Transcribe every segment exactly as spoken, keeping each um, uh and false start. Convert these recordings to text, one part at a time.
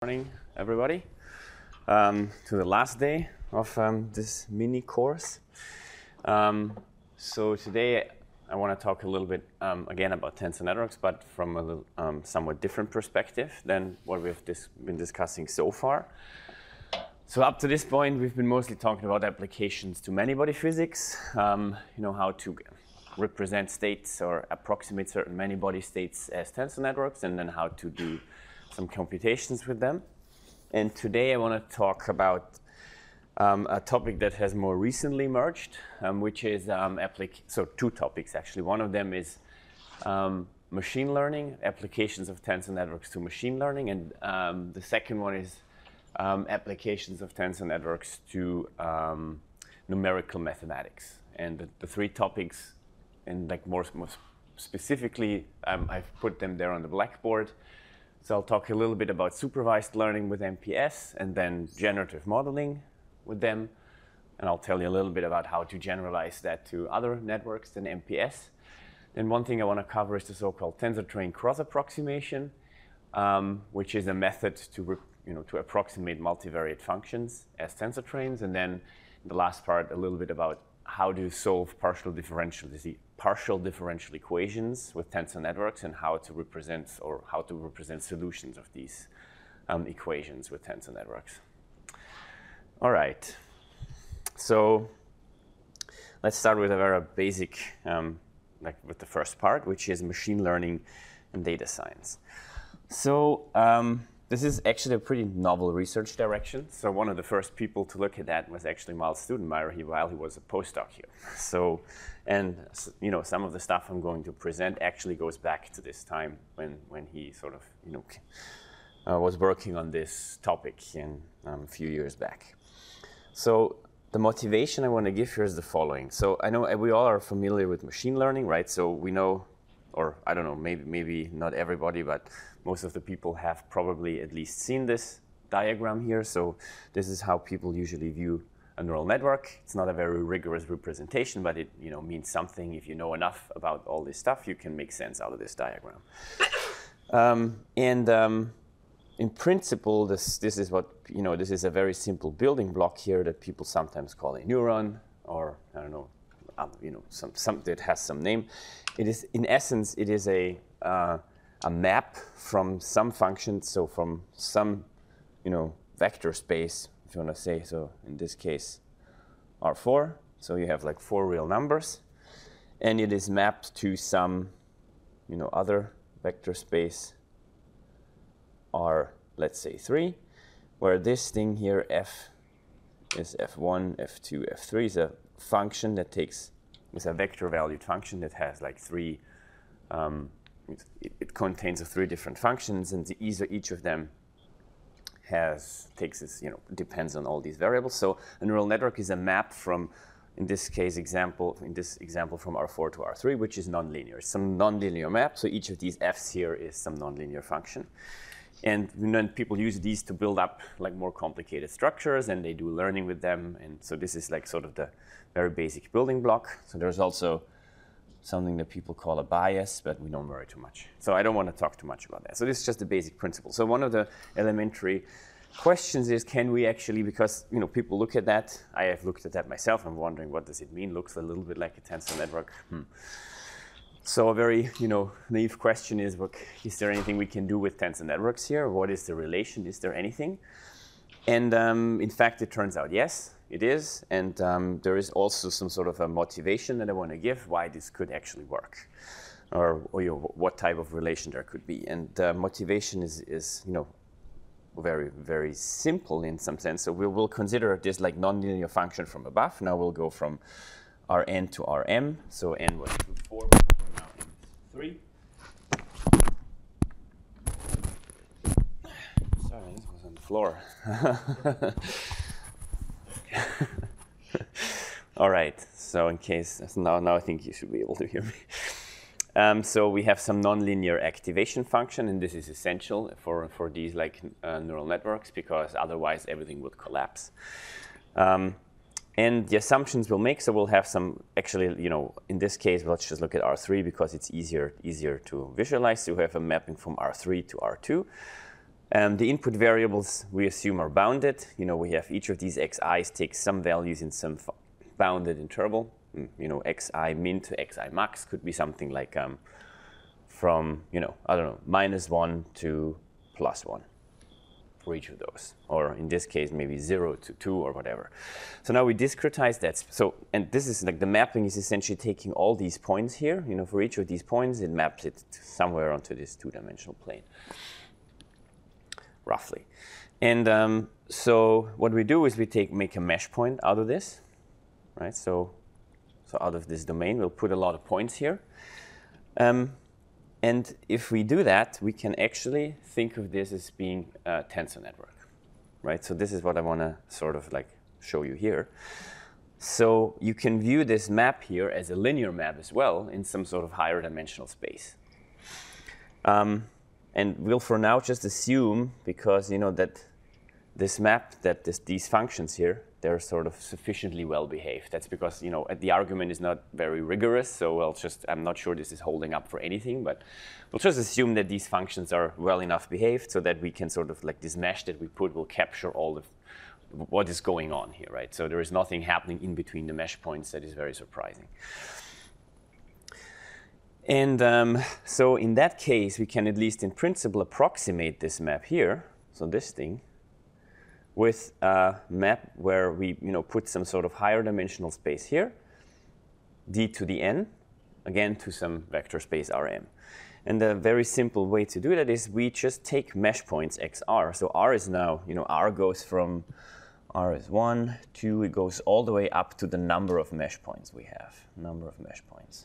Morning, everybody, um, to the last day of um, this mini course. Um, so today I want to talk a little bit um, again about tensor networks, but from a little, um, somewhat different perspective than what we've dis been discussing so far. So up to this point, we've been mostly talking about applications to many-body physics, um, you know, how to represent states or approximate certain many-body states as tensor networks, and then how to do some computations with them. And today I want to talk about um, a topic that has more recently emerged, um, which is um, applic so two topics actually. One of them is um, machine learning, applications of tensor networks to machine learning, and um, the second one is um, applications of tensor networks to um, numerical mathematics. And the, the three topics, and like more, more specifically, um, I've put them there on the blackboard. So I'll talk a little bit about supervised learning with M P S and then generative modeling with them. And I'll tell you a little bit about how to generalize that to other networks than M P S. And one thing I want to cover is the so-called tensor train cross-approximation, um, which is a method to, you know, to approximate multivariate functions as tensor trains. And then the last part, a little bit about how to solve partial differential partial differential equations with tensor networks and how to represent or how to represent solutions of these um, equations with tensor networks. All right. So let's start with a very basic, um, like with the first part, which is machine learning and data science. So um, this is actually a pretty novel research direction. So one of the first people to look at that was actually Miles Studenmeyer he, while he was a postdoc here. So, and you know, some of the stuff I'm going to present actually goes back to this time when, when he sort of, you know, uh, was working on this topic in, um, a few years back. So the motivation I want to give here is the following. So I know we all are familiar with machine learning, right? So we know, or I don't know, maybe, maybe not everybody, but most of the people have probably at least seen this diagram here. So this is how people usually view a neural network. It's not a very rigorous representation, but it you know, means something. If you know enough about all this stuff, you can make sense out of this diagram. Um, and um, in principle, this, this is what, you know, this is a very simple building block here that people sometimes call a neuron, or I don't know, um, you know, some, some, that has some name. It is, in essence, it is a, uh, a map from some function, so from some, you know, vector space, if you want to say, so in this case, R four. So you have like four real numbers, and it is mapped to some, you know, other vector space, R, let's say three, where this thing here, F, is F one, F two, F three, is a function that takes, is a vector valued function that has like three, um, it, it contains three different functions, and the, each, each of them has, takes this, you know, depends on all these variables. So a neural network is a map from, in this case example, in this example from R four to R three, which is nonlinear. It's some nonlinear map, so each of these F's here is some nonlinear function. And then people use these to build up like more complicated structures, and they do learning with them. And so this is like sort of the very basic building block. So there's also something that people call a bias, but we don't worry too much. So I don't want to talk too much about that. So this is just the basic principle. So one of the elementary questions is, can we actually, because you know people look at that, I have looked at that myself, I'm wondering what does it mean? Looks a little bit like a tensor network. Hmm. So a very you know naive question is, look, is there anything we can do with tensor networks here? What is the relation? Is there anything? And um, in fact, it turns out yes, it is. And um, there is also some sort of a motivation that I want to give why this could actually work, or, or you know, what type of relation there could be. And uh, motivation is, is you know very, very simple in some sense. So we will consider this like nonlinear function from above. Now we'll go from Rn to Rm. So n was four, now n is three. Sorry, this was on the floor. All right, so in case, now, now I think you should be able to hear me. Um, so we have some nonlinear activation function, and this is essential for, for these like uh, neural networks, because otherwise everything would collapse. Um, and the assumptions we'll make, so we'll have some, actually, you know, in this case, let's just look at R three because it's easier, easier to visualize. So we have a mapping from R three to R two. Um, the input variables we assume are bounded. You know, we have each of these xi's take some values in some bounded interval. You know, xi min to xi max could be something like um, from, you know, I don't know, minus one to plus one for each of those. Or in this case, maybe zero to two or whatever. So now we discretize that. So, and this is like the mapping is essentially taking all these points here. You know, for each of these points, it maps it somewhere onto this two-dimensional plane, roughly. And um, so what we do is we take make a mesh point out of this, right? So, so out of this domain, we'll put a lot of points here. Um, And if we do that, we can actually think of this as being a tensor network, right? So this is what I want to sort of like show you here. So you can view this map here as a linear map as well in some sort of higher dimensional space. Um, and we'll for now just assume, because you know that this map, that this, these functions here, they're sort of sufficiently well behaved. That's because, you know, the argument is not very rigorous, so we'll just, I'm not sure this is holding up for anything, but we'll just assume that these functions are well enough behaved so that we can sort of, like this mesh that we put will capture all of what is going on here, right? So there is nothing happening in between the mesh points that is very surprising. And um, so in that case, we can at least in principle approximate this map here, so this thing, with a map where we you know, put some sort of higher dimensional space here, d to the n, again to some vector space Rm. And the very simple way to do that is we just take mesh points xr. So r is now, you know, r goes from, r is one, two, it goes all the way up to the number of mesh points we have, number of mesh points.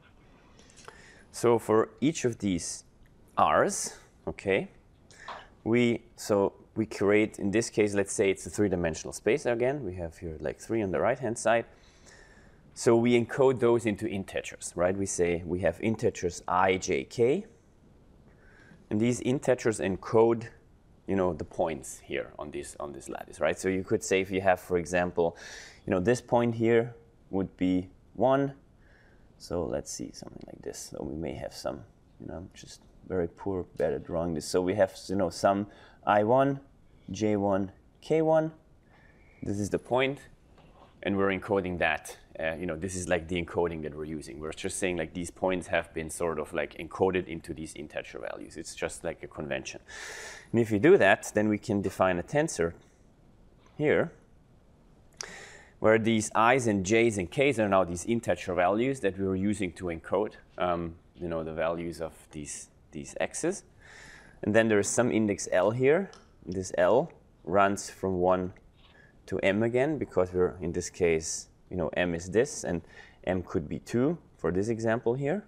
So for each of these r's, okay, we, so we create, in this case, let's say it's a three-dimensional space again. We have here like three on the right-hand side. So we encode those into integers, right? We say we have integers I, j, k. And these integers encode, you know, the points here on this, on this lattice, right? So you could say if you have, for example, you know, this point here would be one. So let's see, something like this. So we may have some, you know, just very poor, bad at drawing this. So we have, you know, some I one, j one, k one. This is the point, and we're encoding that. Uh, you know, this is like the encoding that we're using. We're just saying like these points have been sort of like encoded into these integer values. It's just like a convention. And if you do that, then we can define a tensor here, where these i's and j's and k's are now these integer values that we were using to encode, um, you know, the values of these these x's. And then there is some index L here. This L runs from one to m again, because we're, in this case, you know, m is this, and m could be two for this example here.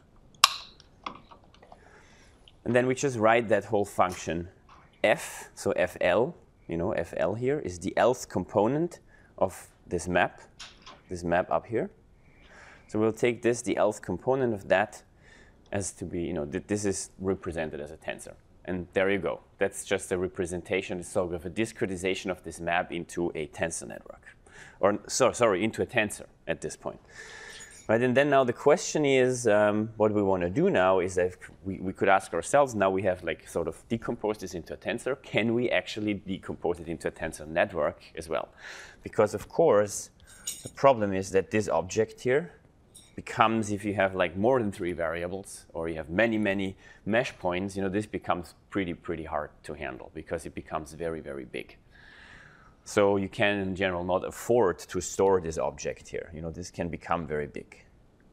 And then we just write that whole function f, so fl, you know, fl here is the lth component of this map, this map up here. So we'll take this, the lth component of that, as to be, you know, th this is represented as a tensor. And there you go. That's just a representation, sort of a discretization of this map into a tensor network. Or, so, sorry, into a tensor at this point. Right, and then now the question is, um, what we want to do now is that we, we could ask ourselves, now we have like sort of decomposed this into a tensor, can we actually decompose it into a tensor network as well? Because of course, the problem is that this object here becomes, if you have like more than three variables, or you have many, many mesh points, you know, this becomes pretty, pretty hard to handle because it becomes very, very big. So you can, in general, not afford to store this object here. You know, this can become very big.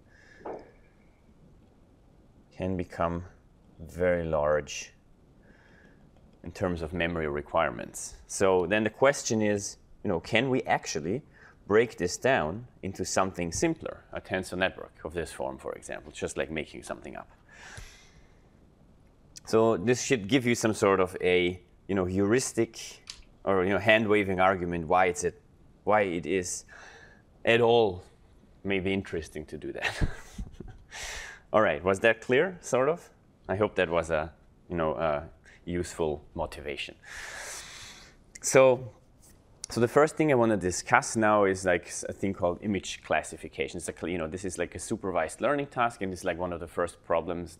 Can become very large in terms of memory requirements. So then the question is, you know, can we actually break this down into something simpler, a tensor network of this form, for example, just like making something up. So this should give you some sort of a, you know, heuristic or, you know, hand-waving argument why it's it, why it is at all maybe interesting to do that. All right, was that clear, sort of? I hope that was a, you know, a useful motivation. So. So the first thing I want to discuss now is like a thing called image classification. It's like, you know, this is like a supervised learning task, and it's like one of the first problems that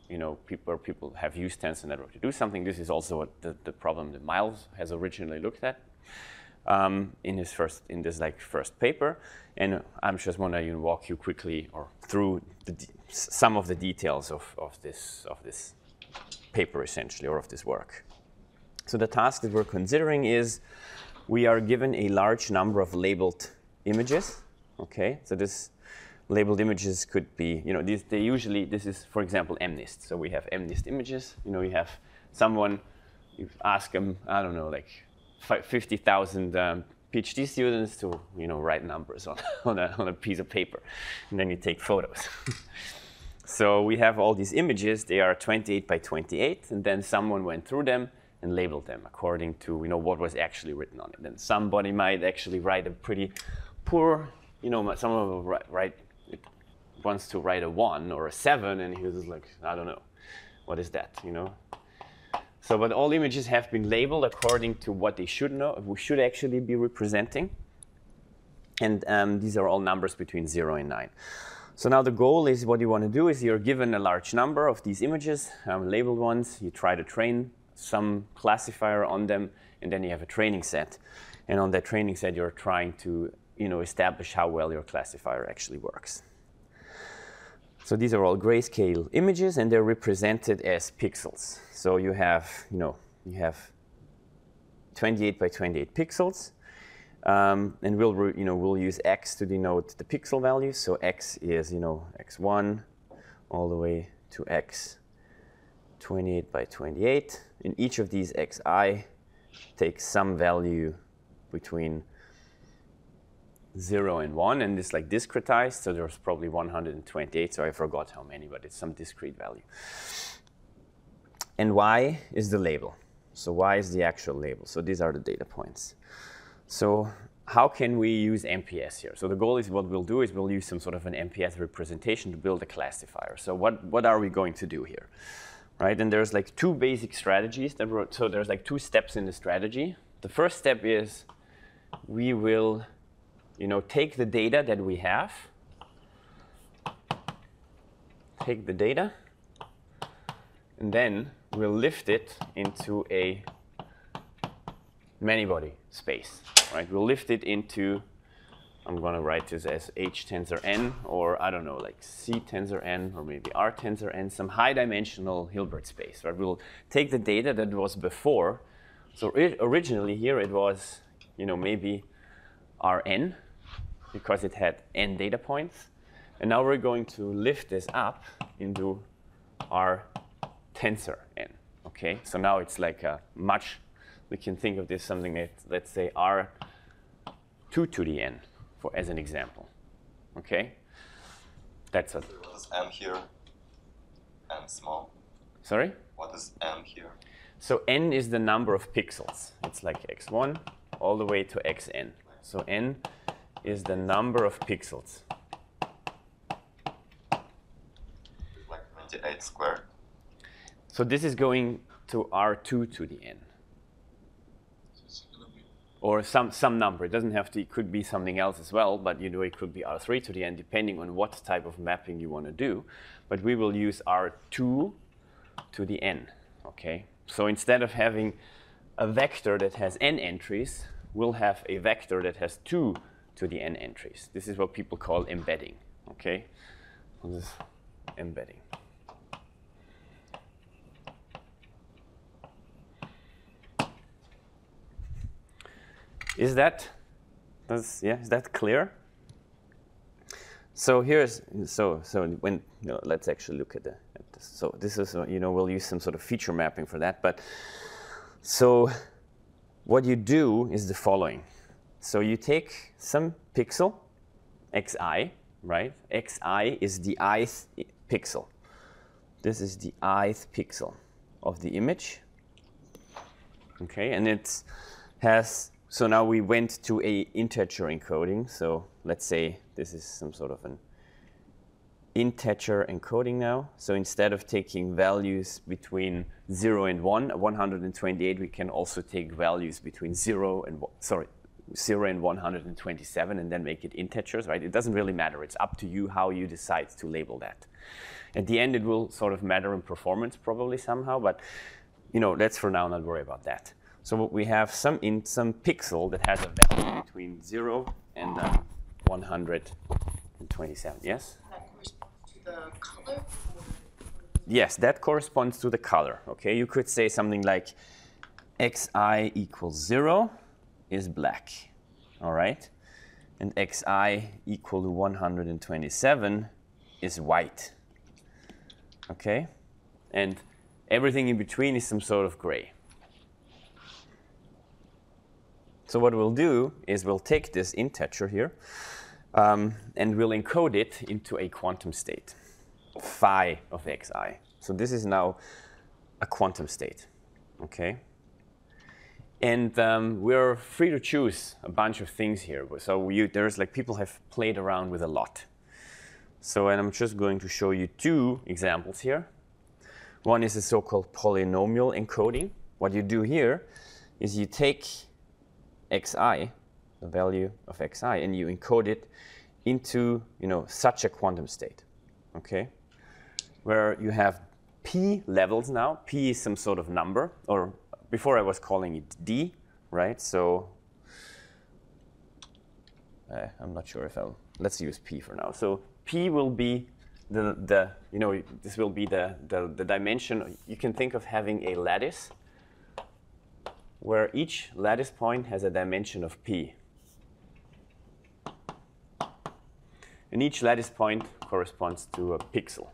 you know, people, where people have used tensor network to do something. This is also what the, the problem that Miles has originally looked at um, in his first, in this like first paper. And I'm just want to walk you quickly or through the de- some of the details of, of this of this paper essentially, or of this work. So the task that we're considering is we are given a large number of labeled images. Okay, so this labeled images could be, you know, these, they usually, this is, for example, MNIST. So we have MNIST images. You know, you have someone, you ask them, I don't know, like fifty thousand um, PhD students to, you know, write numbers on, on, a, on a piece of paper, and then you take photos. So we have all these images. They are twenty-eight by twenty-eight, and then someone went through them and labeled them according to, you know, what was actually written on it. And somebody might actually write a pretty poor, you know, someone will write, write it wants to write a one or a seven, and he was like, I don't know, what is that, you know? So, but all images have been labeled according to what they should know, we should actually be representing. And um, these are all numbers between zero and nine. So now the goal is, what you want to do is you're given a large number of these images, um, labeled ones. You try to train some classifier on them, and then you have a training set. And on that training set, you're trying to, you know, establish how well your classifier actually works. So these are all grayscale images, and they're represented as pixels. So you have, you know, you have twenty-eight by twenty-eight pixels, um, and we'll, re, you know, we'll use X to denote the pixel values. So X is, you know, X one all the way to X twenty-eight by twenty-eight. And each of these Xi takes some value between zero and one, and it's like discretized, so there's probably one hundred twenty-eight, so I forgot how many, but it's some discrete value. And Y is the label. So Y is the actual label. So these are the data points. So how can we use M P S here? So the goal is, what we'll do is we'll use some sort of an M P S representation to build a classifier. So what, what are we going to do here? Right, and there's like two basic strategies that were, so there's like two steps in the strategy. The first step is we will, you know, take the data that we have, take the data, and then we'll lift it into a many-body space, right? We'll lift it into, I'm going to write this as H tensor n, or I don't know, like C tensor n, or maybe R tensor n, some high-dimensional Hilbert space, right? We'll take the data that was before. So it, originally here it was, you know, maybe Rn, because it had n data points. And now we're going to lift this up into R tensor n, okay? So now it's like a much, we can think of this something that, let's say, R two to the n, for, as an example, okay? That's a... What is m here? M small? Sorry? What is m here? So n is the number of pixels. It's like x one all the way to xn. So n is the number of pixels. Like twenty-eight squared. So this is going to R two to the n. Or some, some number. It doesn't have to, it could be something else as well, but you know, it could be R three to the n, depending on what type of mapping you want to do. But we will use R two to the n, okay? So instead of having a vector that has n entries, we'll have a vector that has two to the n entries. This is what people call embedding, okay? This is embedding. Is that, does, yeah, is that clear? So here's, so, so when, you know, let's actually look at, the, at this. So this is, you know, we'll use some sort of feature mapping for that. But so what you do is the following. So you take some pixel, xi, right? Xi is the ith pixel. This is the ith pixel of the image. Okay, and it has, so now we went to a integer encoding. So let's say this is some sort of an integer encoding now. So instead of taking values between zero and one, one hundred twenty-eight, we can also take values between zero and one, sorry, zero and one hundred twenty-seven and then make it integers, right? It doesn't really matter. It's up to you how you decide to label that. At the end, it will sort of matter in performance probably somehow, but you know, let's for now not worry about that. So we have some in some pixel that has a value between zero and um, one hundred twenty-seven. Yes? That corresponds to the color? Yes, that corresponds to the color. Okay, you could say something like xi equals zero is black. All right, and xi equal to one hundred twenty-seven is white. Okay, and everything in between is some sort of gray. So what we'll do is we'll take this integer here um, and we'll encode it into a quantum state, phi of xi. So this is now a quantum state, okay? And um, we're free to choose a bunch of things here. So you, there's like people have played around with a lot. So and I'm just going to show you two examples here. One is a so-called polynomial encoding. What you do here is you take xi, the value of xi, and you encode it into, you know, such a quantum state, okay? Where you have p levels now. P is some sort of number, or before I was calling it d, right? So uh, I'm not sure if I'll, let's use p for now. So p will be the, the you know, this will be the, the, the dimension. You can think of having a lattice where each lattice point has a dimension of p. And each lattice point corresponds to a pixel.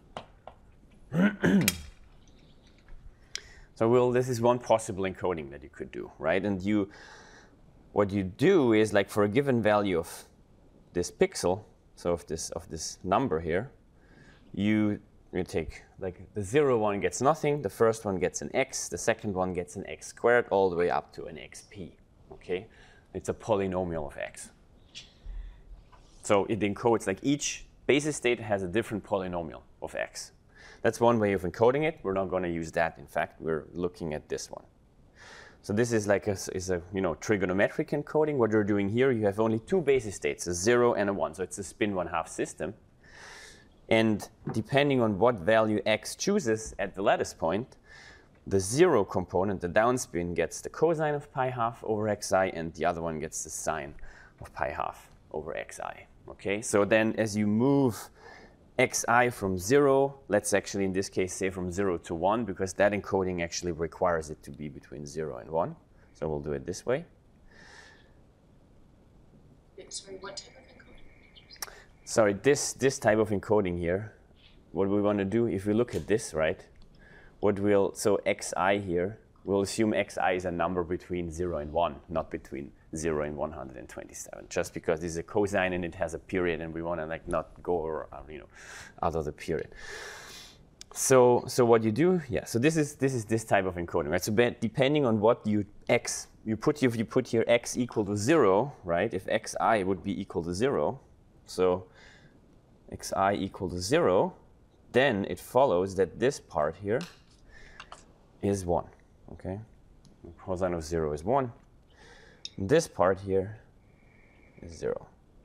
So we'll, this is one possible encoding that you could do, right? And you, what you do is, like, for a given value of this pixel, so of this of this number here, you you take, like, the zero one gets nothing, the first one gets an x, the second one gets an x squared, all the way up to an xp, okay? It's a polynomial of x. So it encodes, like, each basis state has a different polynomial of x. That's one way of encoding it. We're not going to use that. In fact, we're looking at this one. So this is like a, is a you know, trigonometric encoding. What you're doing here, you have only two basis states, a zero and a one. So it's a spin one half system. And depending on what value x chooses at the lattice point, the zero component, the downspin, gets the cosine of pi half over xi, and the other one gets the sine of pi half over xi. Okay, so then as you move xi from zero, let's actually in this case say from zero to one, because that encoding actually requires it to be between zero and one. So we'll do it this way. Sorry, what type of encoding? Sorry, this, this type of encoding here, what we want to do, if we look at this, right, what we'll, so xi here, we'll assume xi is a number between zero and one, not between zero and one hundred twenty-seven, just because this is a cosine and it has a period and we want to, like, not go or, you know, out of the period. So, so what you do, yeah, so this is this is this type of encoding, right? So depending on what you x, you put, if you put here x equal to zero, right, if xi would be equal to zero, so xi equal to zero, then it follows that this part here is one, okay? Cosine of zero is one. This part here is zero.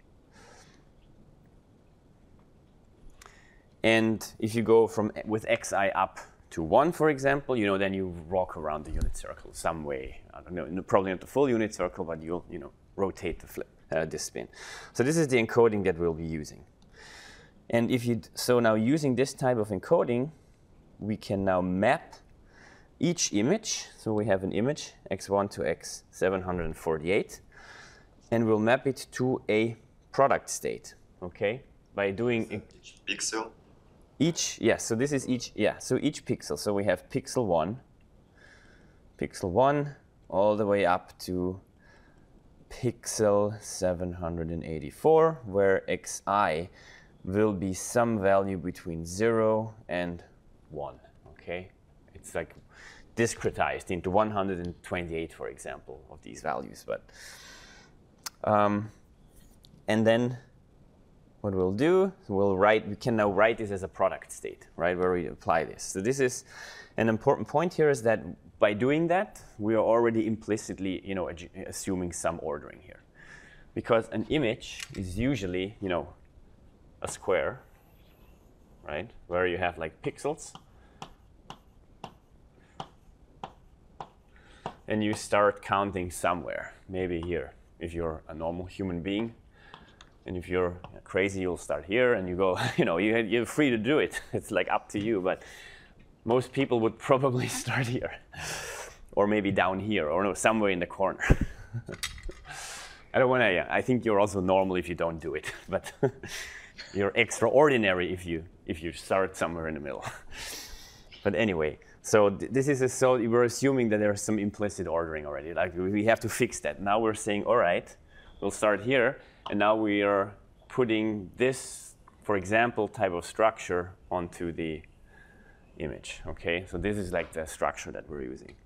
And if you go from with xi up to one, for example, you know, then you walk around the unit circle some way. I don't know, probably not the full unit circle, but you'll, you know, rotate the flip, uh, this spin. So this is the encoding that we'll be using. And if you, so now using this type of encoding, we can now map each image. So we have an image, x one to x seven hundred forty-eight, and we'll map it to a product state, okay? By doing Each pixel. Each, yes, yeah, so this is each, yeah, so each pixel. So we have pixel one, pixel one, all the way up to pixel seven hundred eighty-four, where xi will be some value between zero and one, okay? It's like discretized into one hundred twenty-eight, for example, of these values. But um, and then what we'll do, we'll write, we can now write this as a product state, right, where we apply this. So this is, An important point here is that by doing that, we are already implicitly, you know, assuming some ordering here. Because an image is usually, you know, a square, right, where you have like pixels. And you start counting somewhere, maybe here, if you're a normal human being. And if you're crazy, you'll start here, and you go, you know, you, you're free to do it. It's like up to you, but most people would probably start here. Or maybe down here, or no, somewhere in the corner. I don't want to, yeah, I think you're also normal if you don't do it, but you're extraordinary if you, if you start somewhere in the middle. But anyway. So th this is a, so we're assuming that there's some implicit ordering already. Like we have to fix that. Now we're saying, all right, we'll start here, and now we are putting this, for example, type of structure onto the image. Okay, so this is like the structure that we're using.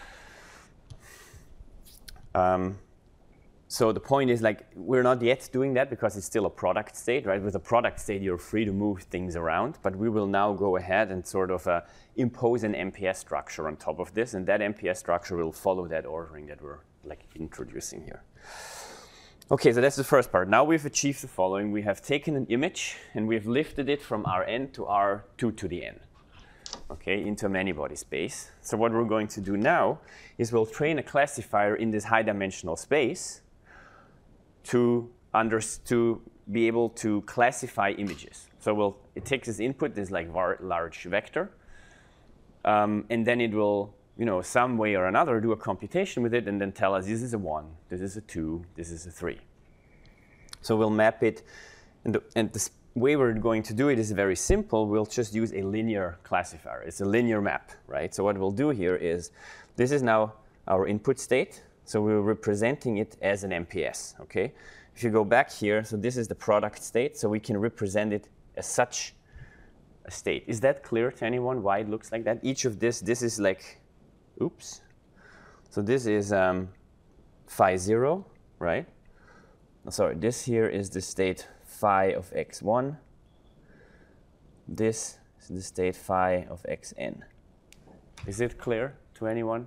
Um, So the point is, like, we're not yet doing that because it's still a product state, right? With a product state, you're free to move things around, but we will now go ahead and sort of uh, impose an M P S structure on top of this, and that M P S structure will follow that ordering that we're like introducing here. Okay, so that's the first part. Now we've achieved the following. We have taken an image and we've lifted it from R n to R two to the n, okay, into a many-body space. So what we're going to do now is we'll train a classifier in this high-dimensional space to, under, to be able to classify images. So we'll, it takes as input this like var, large vector, um, and then it will, you know, some way or another do a computation with it and then tell us this is a one, this is a two, this is a three. So we'll map it, and the, and the way we're going to do it is very simple. We'll just use a linear classifier. It's a linear map, right? So what we'll do here is, this is now our input state. So we're representing it as an M P S, okay? If you go back here, so this is the product state, so we can represent it as such a state. Is that clear to anyone why it looks like that? Each of this, this is like, oops. So this is um, phi zero, right? Sorry, this here is the state phi of x one. This is the state phi of xn. Is it clear to anyone?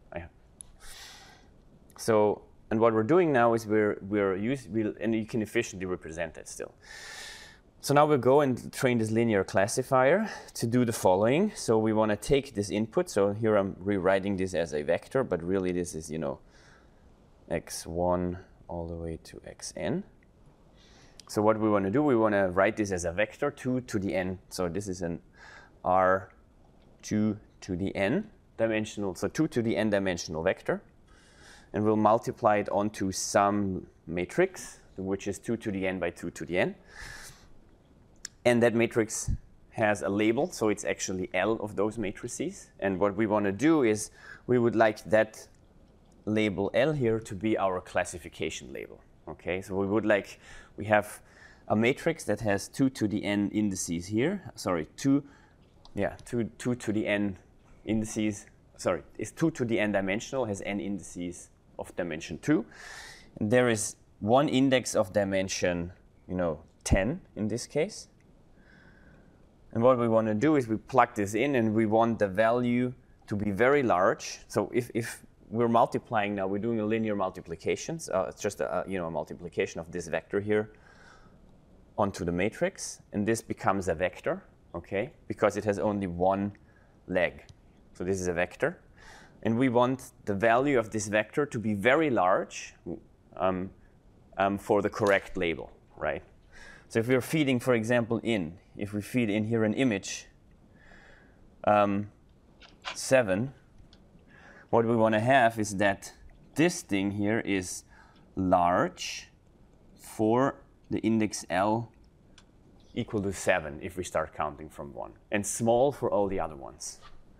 So, and what we're doing now is we're, we're use, we'll, and you can efficiently represent it still. So now we'll go and train this linear classifier to do the following. So we want to take this input. So here I'm rewriting this as a vector, but really this is, you know, x one all the way to xn. So what we want to do, we want to write this as a vector, two to the n. So this is an r two to the n dimensional, so two to the n dimensional vector. And we'll multiply it onto some matrix, which is two to the n by two to the n. And that matrix has a label, so it's actually L of those matrices. And what we want to do is we would like that label L here to be our classification label. Okay, so we would like, we have a matrix that has two to the n indices here. Sorry, two, yeah, two, two to the n indices. Sorry, it's two to the n dimensional, has n indices of dimension two. And there is one index of dimension, you know, ten in this case. And what we want to do is we plug this in and we want the value to be very large. So if, if we're multiplying now, we're doing a linear multiplication. So it's just a, you know, a multiplication of this vector here onto the matrix. And this becomes a vector, okay, because it has only one leg. So this is a vector. And we want the value of this vector to be very large um, um, for the correct label, right? So if we're feeding, for example, in, if we feed in here an image, um, seven, what we want to have is that this thing here is large for the index L equal to seven if we start counting from one, and small for all the other ones.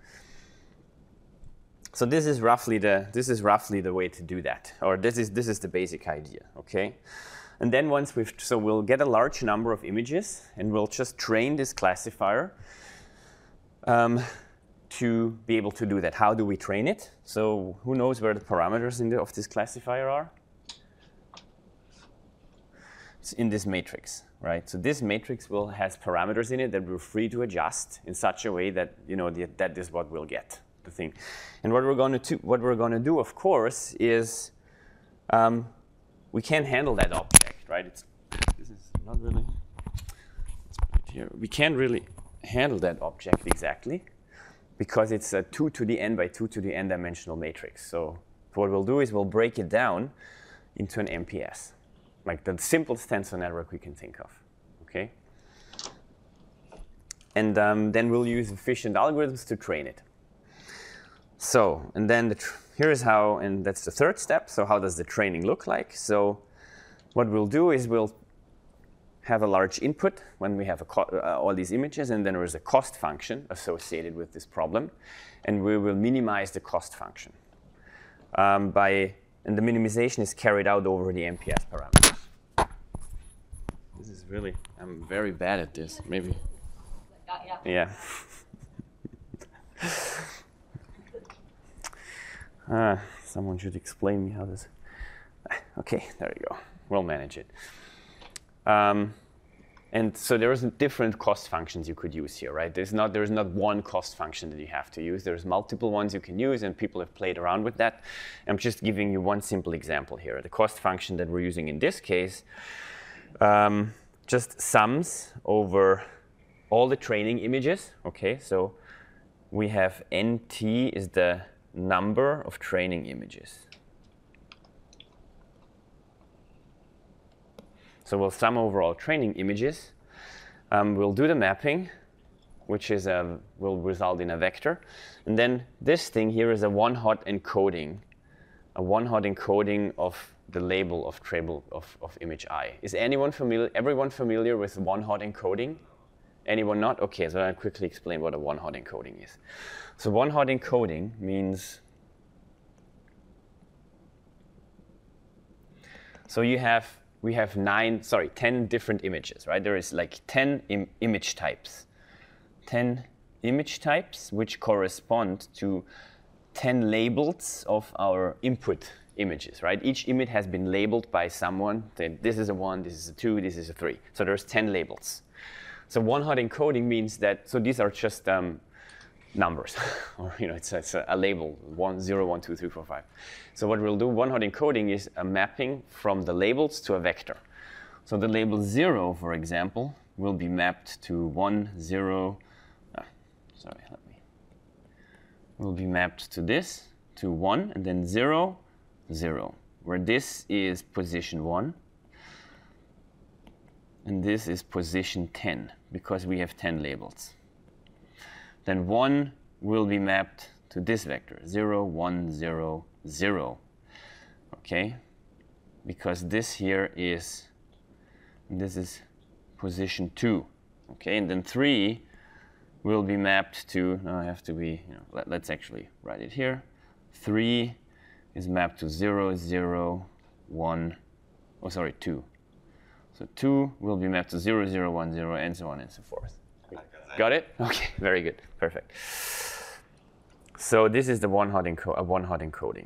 So this is roughly the this is roughly the way to do that, or this is this is the basic idea, okay? And then once we've so we'll get a large number of images, and we'll just train this classifier um, to be able to do that. How do we train it? So who knows where the parameters in the, of this classifier are? in this matrix, right? So this matrix will has parameters in it that we're free to adjust in such a way that you know the, that is what we'll get, the thing. And what we're going to what we're going to do, of course, is um, we can't handle that object, right? It's this is not really. Let's put it here. We can't really handle that object exactly because it's a two to the n by two to the n dimensional matrix. So what we'll do is we'll break it down into an M P S. Like the simplest tensor network we can think of, okay? And um, then we'll use efficient algorithms to train it. So, and then the tr here's how, and that's the third step. So how does the training look like? So what we'll do is we'll have a large input when we have a co uh, all these images, and then there is a cost function associated with this problem. And we will minimize the cost function um, by and the minimization is carried out over the M P S parameters. This is really, I'm very bad at this, maybe. Yeah. uh, someone should explain me how this, okay, there you go. We'll manage it. Um, And so there's different cost functions you could use here, right? There's not, there's not one cost function that you have to use. There's multiple ones you can use, and people have played around with that. I'm just giving you one simple example here. The cost function that we're using in this case um, just sums over all the training images, okay? So we have N T is the number of training images. So we'll sum over all training images. Um, we'll do the mapping, which is a, will result in a vector. And then this thing here is a one-hot encoding, a one-hot encoding of the label of table of, of image I. Is anyone familiar, everyone familiar with one-hot encoding? Anyone not? Okay, so I'll quickly explain what a one-hot encoding is. So one-hot encoding means, so you have, we have nine, sorry, ten different images, right? There is like ten im image types. ten image types which correspond to ten labels of our input images, right? Each image has been labeled by someone. This is a one, this is a two, this is a three. So there's ten labels. So one-hot encoding means that, so these are just um, numbers, or you know, it's, it's a, a label, one, zero, one, two, three, four, five. So what we'll do, one-hot encoding is a mapping from the labels to a vector. So the label zero, for example, will be mapped to one, zero, ah, sorry, let me, will be mapped to this, to one, and then zero, zero, where this is position one, and this is position ten, because we have ten labels. Then one will be mapped to this vector, zero, one, zero, zero, okay? Because this here is, this is position two, okay? And then three will be mapped to, no, I have to be, you know, let, let's actually write it here. Three is mapped to zero, zero, one, oh, sorry, two. So two will be mapped to zero, zero, one, zero, and so on and so forth. Got it? Okay, very good, perfect. So this is the one-hot enco uh, one-hot encoding.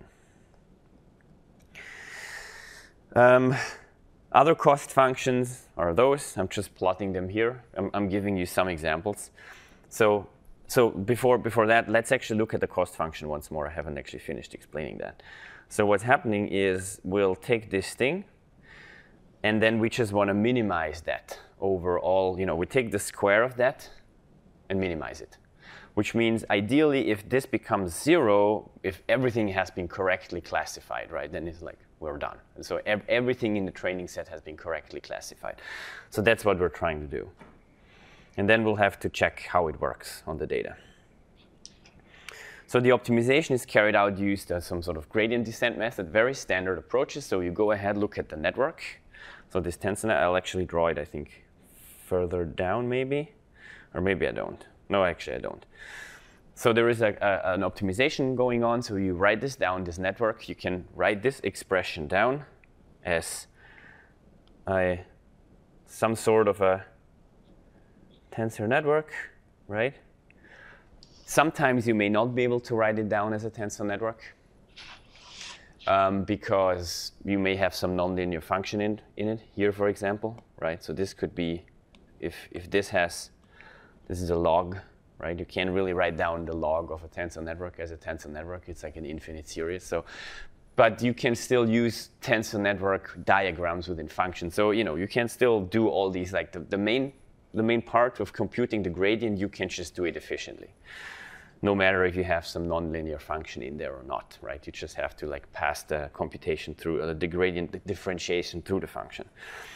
Um, other cost functions are those. I'm just plotting them here. I'm, I'm giving you some examples. So, so before before that, let's actually look at the cost function once more. I haven't actually finished explaining that. So what's happening is we'll take this thing, and then we just want to minimize that over all. You know, we take the square of that and minimize it, which means ideally if this becomes zero, if everything has been correctly classified, right, then it's like we're done. And so ev everything in the training set has been correctly classified. So that's what we're trying to do. And then we'll have to check how it works on the data. So the optimization is carried out used as some sort of gradient descent method, very standard approaches. So you go ahead, look at the network. So this tensor, I'll actually draw it, I think, further down maybe. Or maybe I don't. No, actually I don't. So there is a, a, an optimization going on. So you write this down, this network. You can write this expression down as a, some sort of a tensor network, right? Sometimes you may not be able to write it down as a tensor network. um, because you may have some nonlinear function in, in it, here for example, right? So this could be, if, if this has, this is a log, right? You can't really write down the log of a tensor network as a tensor network. It's like an infinite series. So, but you can still use tensor network diagrams within functions. So, you know, you can still do all these, like the, the main the main part of computing the gradient, you can just do it efficiently, no matter if you have some nonlinear function in there or not, right? You just have to like pass the computation through uh, the gradient the differentiation through the function.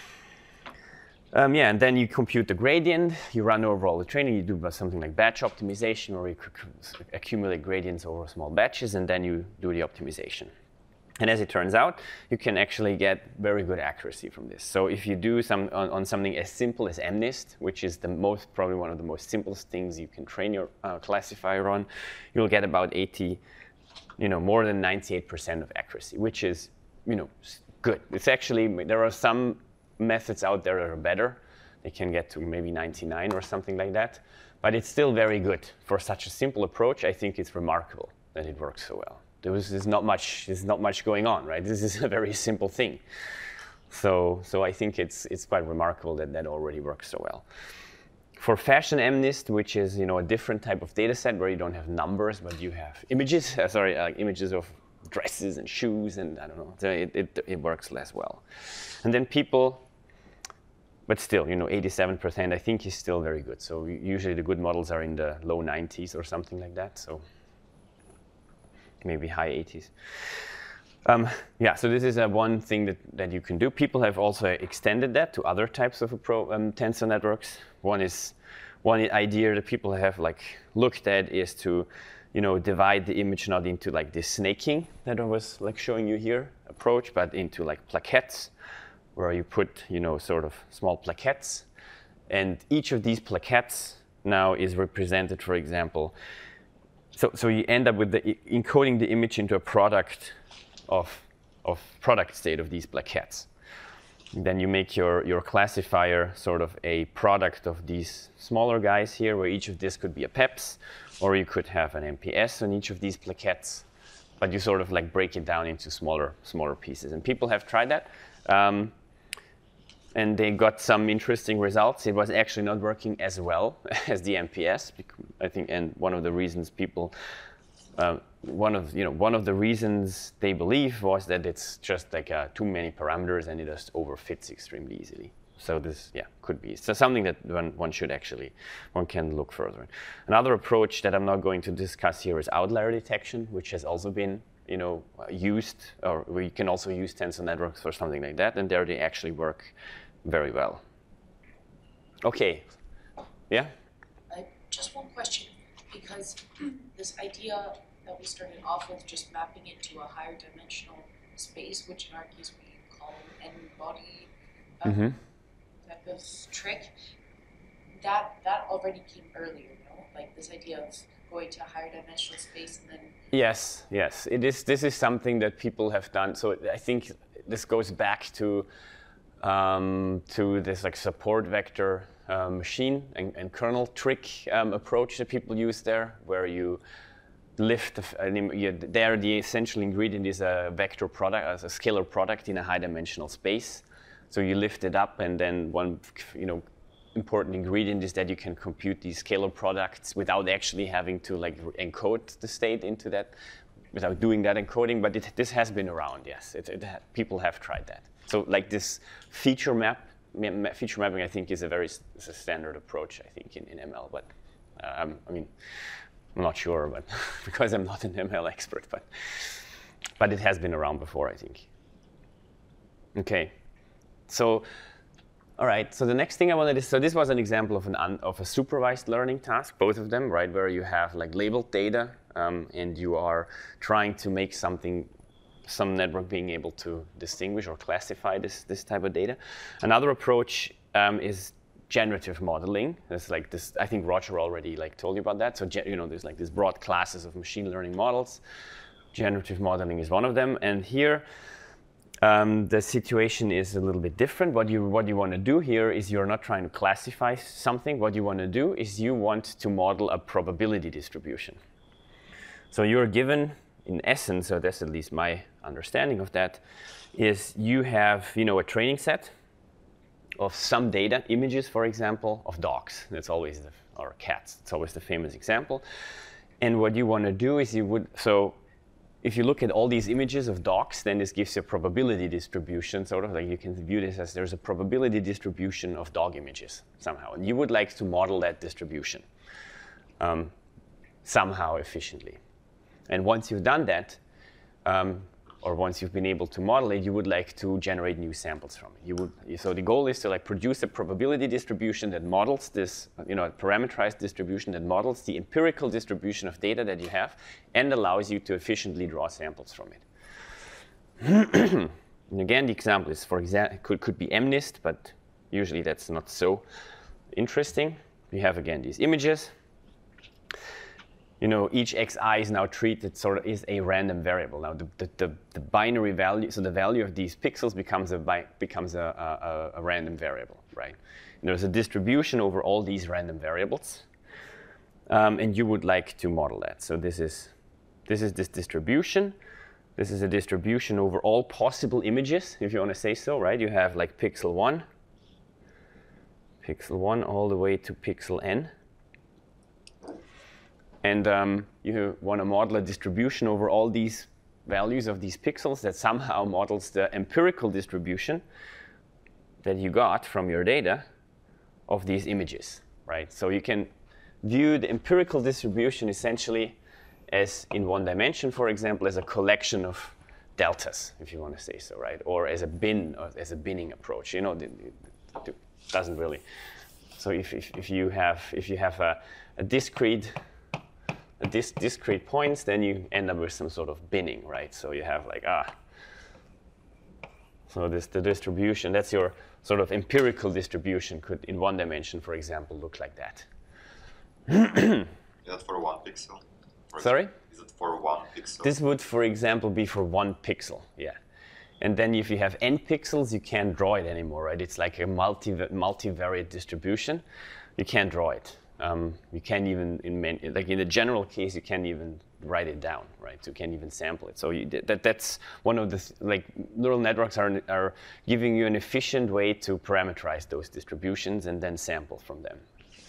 Um, yeah, and then you compute the gradient, you run over all the training, you do something like batch optimization, or you accumulate gradients over small batches, and then you do the optimization. And as it turns out, you can actually get very good accuracy from this. So if you do some on, on something as simple as MNIST, which is the most probably one of the most simplest things you can train your uh, classifier on, you'll get about eighty, you know, more than ninety-eight percent of accuracy, which is, you know, good. It's actually, there are some methods out there that are better. They can get to maybe ninety-nine or something like that, but it's still very good for such a simple approach. I think it's remarkable that it works so well. There was, there's not much. There's not much going on, right? This is a very simple thing. So, so I think it's it's quite remarkable that that already works so well. For Fashion MNIST, which is you know a different type of data set where you don't have numbers, but you have images. Uh, sorry, uh, images of dresses and shoes, and I don't know. So it, it it works less well. And then people, but still, you know, eighty-seven percent I think is still very good. So usually the good models are in the low nineties or something like that. So. Maybe high eighties. Um, yeah, so this is uh, one thing that, that you can do. People have also extended that to other types of pro, um, tensor networks. One is one idea that people have like looked at is to, you know, divide the image not into like this snaking that I was like showing you here approach, but into like plaquettes, where you put, you know, sort of small plaquettes, and each of these plaquettes now is represented, for example. So, so you end up with the, encoding the image into a product of, of product state of these plaquettes. And then you make your, your classifier sort of a product of these smaller guys here, where each of this could be a PEPS, or you could have an M P S on each of these plaquettes, but you sort of like break it down into smaller, smaller pieces. And people have tried that. Um, And they got some interesting results. It was actually not working as well as the M P S, I think. And one of the reasons people, uh, one of you know, one of the reasons they believe was that it's just like uh, too many parameters and it just overfits extremely easily. So this, yeah, could be. So something that one, one should actually, one can look further. Another approach that I'm not going to discuss here is outlier detection, which has also been, you know, used, or we can also use tensor networks for something like that, and there they actually work very well. Okay, yeah? Uh, just one question, because this idea that we started off with, just mapping it to a higher dimensional space, which in our case we call an n-body um, mm-hmm. type of trick, that that already came earlier, you know? Like this idea of going to a higher dimensional space and then... Yes, yes. It is. This is something that people have done. So I think this goes back to um, to this like support vector uh, machine and, and kernel trick um, approach that people use there, where you lift the, uh, you, there the essential ingredient is a vector product, as a scalar product in a high dimensional space. So you lift it up, and then one, you know, important ingredient is that you can compute these scalar products without actually having to like encode the state into that, without doing that encoding. But it, this has been around, yes. It, it ha people have tried that. So like this feature map, ma feature mapping, I think is a very is a standard approach, I think, in, in M L. But uh, I'm, I mean, I'm not sure, but because I'm not an M L expert, but but it has been around before, I think. Okay, so. All right, so the next thing I wanted to, so this was an example of, an un, of a supervised learning task, both of them, right, where you have like labeled data um, and you are trying to make something, some network being able to distinguish or classify this, this type of data. Another approach um, is generative modeling. It's like this, I think Roger already like told you about that. So, you know, there's like these broad classes of machine learning models. Generative modeling is one of them. And here, Um, the situation is a little bit different. What you, what you want to do here is you're not trying to classify something. What you want to do is you want to model a probability distribution. So you're given, in essence, so that's at least my understanding of that is you have, you know, a training set of some data, images, for example, of dogs. That's always, the, or cats. It's always the famous example. And what you want to do is you would, so if you look at all these images of dogs, then this gives you a probability distribution, sort of like you can view this as there's a probability distribution of dog images somehow. And you would like to model that distribution um, somehow efficiently. And once you've done that, um, or once you've been able to model it, you would like to generate new samples from it. You would, so the goal is to like produce a probability distribution that models this, you know, a parameterized distribution that models the empirical distribution of data that you have and allows you to efficiently draw samples from it. And again, the example is, for example, could, could be MNIST, but usually that's not so interesting. We have, again, these images. You know, each xi is now treated sort of is a random variable. Now, the, the, the, the binary value, so the value of these pixels becomes a bi becomes a, a, a random variable, right? And there's a distribution over all these random variables, um, and you would like to model that. So this is this is this distribution. This is a distribution over all possible images, if you want to say so, right? You have like pixel one, pixel one, all the way to pixel n. And um, you want to model a distribution over all these values of these pixels that somehow models the empirical distribution that you got from your data of these images, right? So you can view the empirical distribution essentially as in one dimension, for example, as a collection of deltas, if you want to say so, right? Or as a bin, or as a binning approach. You know, it doesn't really. So if, if, if you have if you have a, a discrete Dis discrete points, then you end up with some sort of binning, right? So you have like, ah. So this the distribution, that's your sort of empirical distribution could, in one dimension, for example, look like that. Is that for one pixel? For Sorry? Is it for one pixel? This would, for example, be for one pixel, yeah. And then if you have n pixels, you can't draw it anymore, right? It's like a multi multivariate distribution. You can't draw it. Um, you can't even, in man, like in the general case, you can't even write it down, right? So you can't even sample it. So you, that, that's one of the, th like neural networks are, are giving you an efficient way to parameterize those distributions and then sample from them.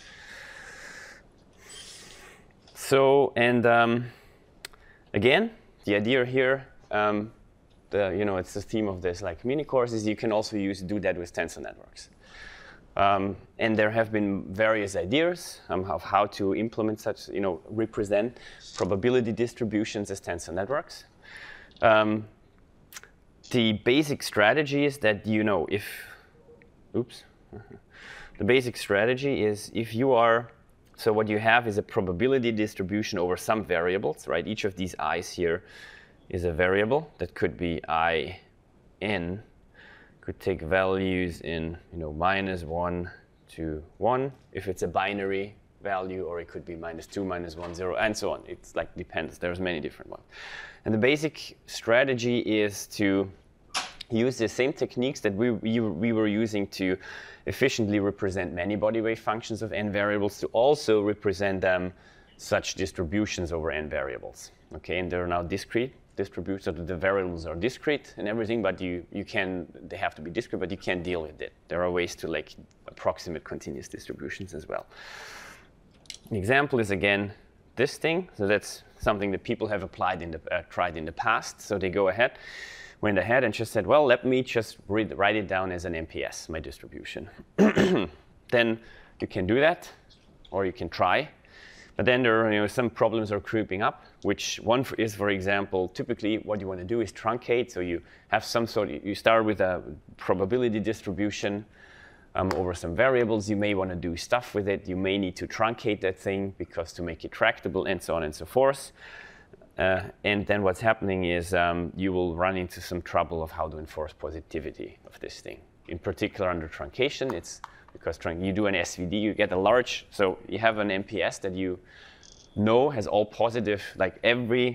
So, and um, again, the idea here, um, the, you know, it's the theme of this like mini course is you can also use, do that with tensor networks. Um, and there have been various ideas um, of how to implement such, you know, represent probability distributions as tensor networks. Um, the basic strategy is that, you know, if, oops, the basic strategy is if you are, so what you have is a probability distribution over some variables, right? Each of these i's here is a variable that could be I n. Could take values in, you know, minus one to one if it's a binary value, or it could be minus two, minus one, zero, and so on. It's like depends. There's many different ones. And the basic strategy is to use the same techniques that we, we, we were using to efficiently represent many body weight functions of n variables to also represent them such distributions over n variables. Okay, and they're now discrete. Distribute, so the variables are discrete and everything, but you, you can, they have to be discrete, but you can't deal with it. There are ways to like approximate continuous distributions as well. An example is again this thing. So that's something that people have applied in the, uh, tried in the past. So they go ahead, went ahead and just said, well, let me just read, write it down as an M P S, my distribution. Then you can do that, or you can try. But then there are, you know, some problems are creeping up, which one is, for example, typically what you want to do is truncate. So you have some sort of, you start with a probability distribution um, over some variables. You may want to do stuff with it. You may need to truncate that thing because to make it tractable and so on and so forth. Uh, and then what's happening is um, you will run into some trouble of how to enforce positivity of this thing. In particular under truncation, it's because you do an S V D, you get a large, so you have an M P S that you know has all positive, like every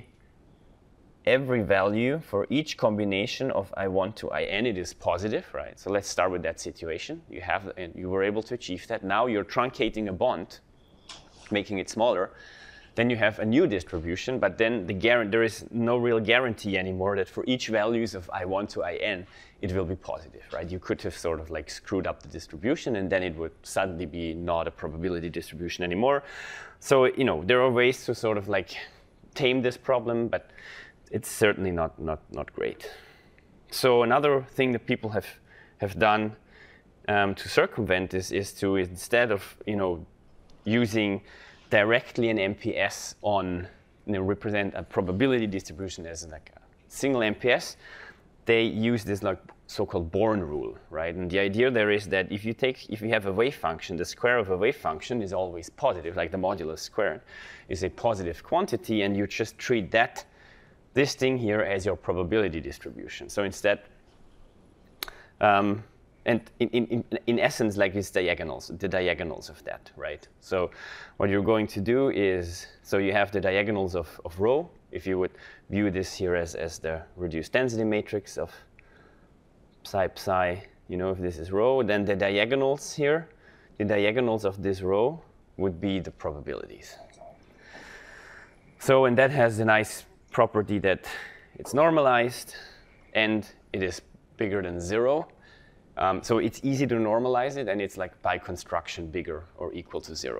every value for each combination of I one to I n, it is positive, right? So let's start with that situation. You have, and you were able to achieve that. Now you're truncating a bond, making it smaller, then you have a new distribution, but then the guarantee, there is no real guarantee anymore that for each values of I one to I n, it will be positive, right? You could have sort of like screwed up the distribution, and then it would suddenly be not a probability distribution anymore. So, you know, there are ways to sort of like tame this problem, but it's certainly not, not, not great. So another thing that people have, have done um, to circumvent this is to, instead of, you know, using directly an M P S on, you know, represent a probability distribution as like a single M P S, they use this like so-called Born rule, right? And the idea there is that if you take, if you have a wave function, the square of a wave function is always positive, like the modulus squared is a positive quantity, and you just treat that, this thing here as your probability distribution. So instead, um, and in, in, in essence, like these diagonals, the diagonals of that, right? So what you're going to do is, so you have the diagonals of, of rho. If you would view this here as, as the reduced density matrix of psi psi, you know, if this is rho, then the diagonals here, the diagonals of this rho would be the probabilities. So, and that has the nice property that it's normalized and it is bigger than zero. Um, so it's easy to normalize it, and it's like by construction bigger or equal to zero.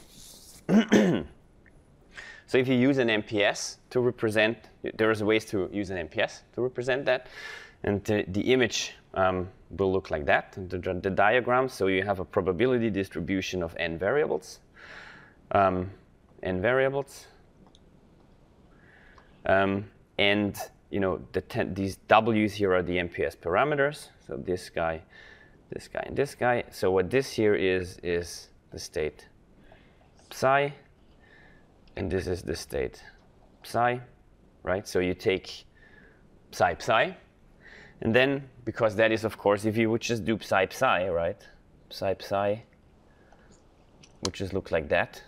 So if you use an M P S to represent, there is ways to use an M P S to represent that. And the, the image um, will look like that, the, the diagram. So you have a probability distribution of n variables. Um, n variables. Um, and you know, the ten, these W's here are the M P S parameters. So this guy, this guy, and this guy. So what this here is, is the state psi. And this is the state psi, right? So you take psi psi. And then, because that is, of course, if you would just do psi psi, right? Psi psi would just look like that.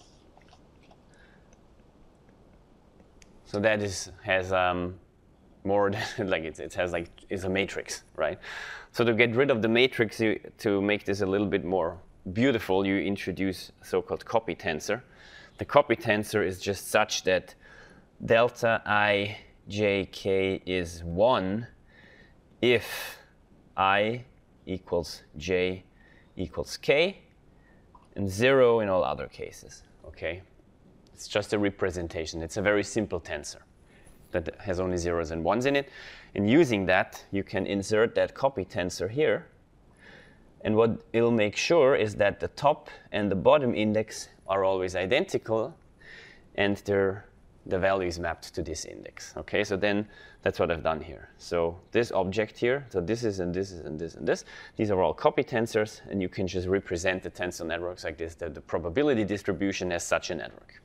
So that is has um, more than, like it, it has like, is a matrix, right? So to get rid of the matrix, you, to make this a little bit more beautiful, you introduce a so-called copy tensor. The copy tensor is just such that delta I j k is one if I equals j equals k, and zero in all other cases, okay? It's just a representation. It's a very simple tensor that has only zeros and ones in it. And using that, you can insert that copy tensor here. And what it'll make sure is that the top and the bottom index are always identical, and they're, the value is mapped to this index. Okay, so then that's what I've done here. So this object here, so this is and this is and this and this, these are all copy tensors, and you can just represent the tensor networks like this, the, the probability distribution as such a network.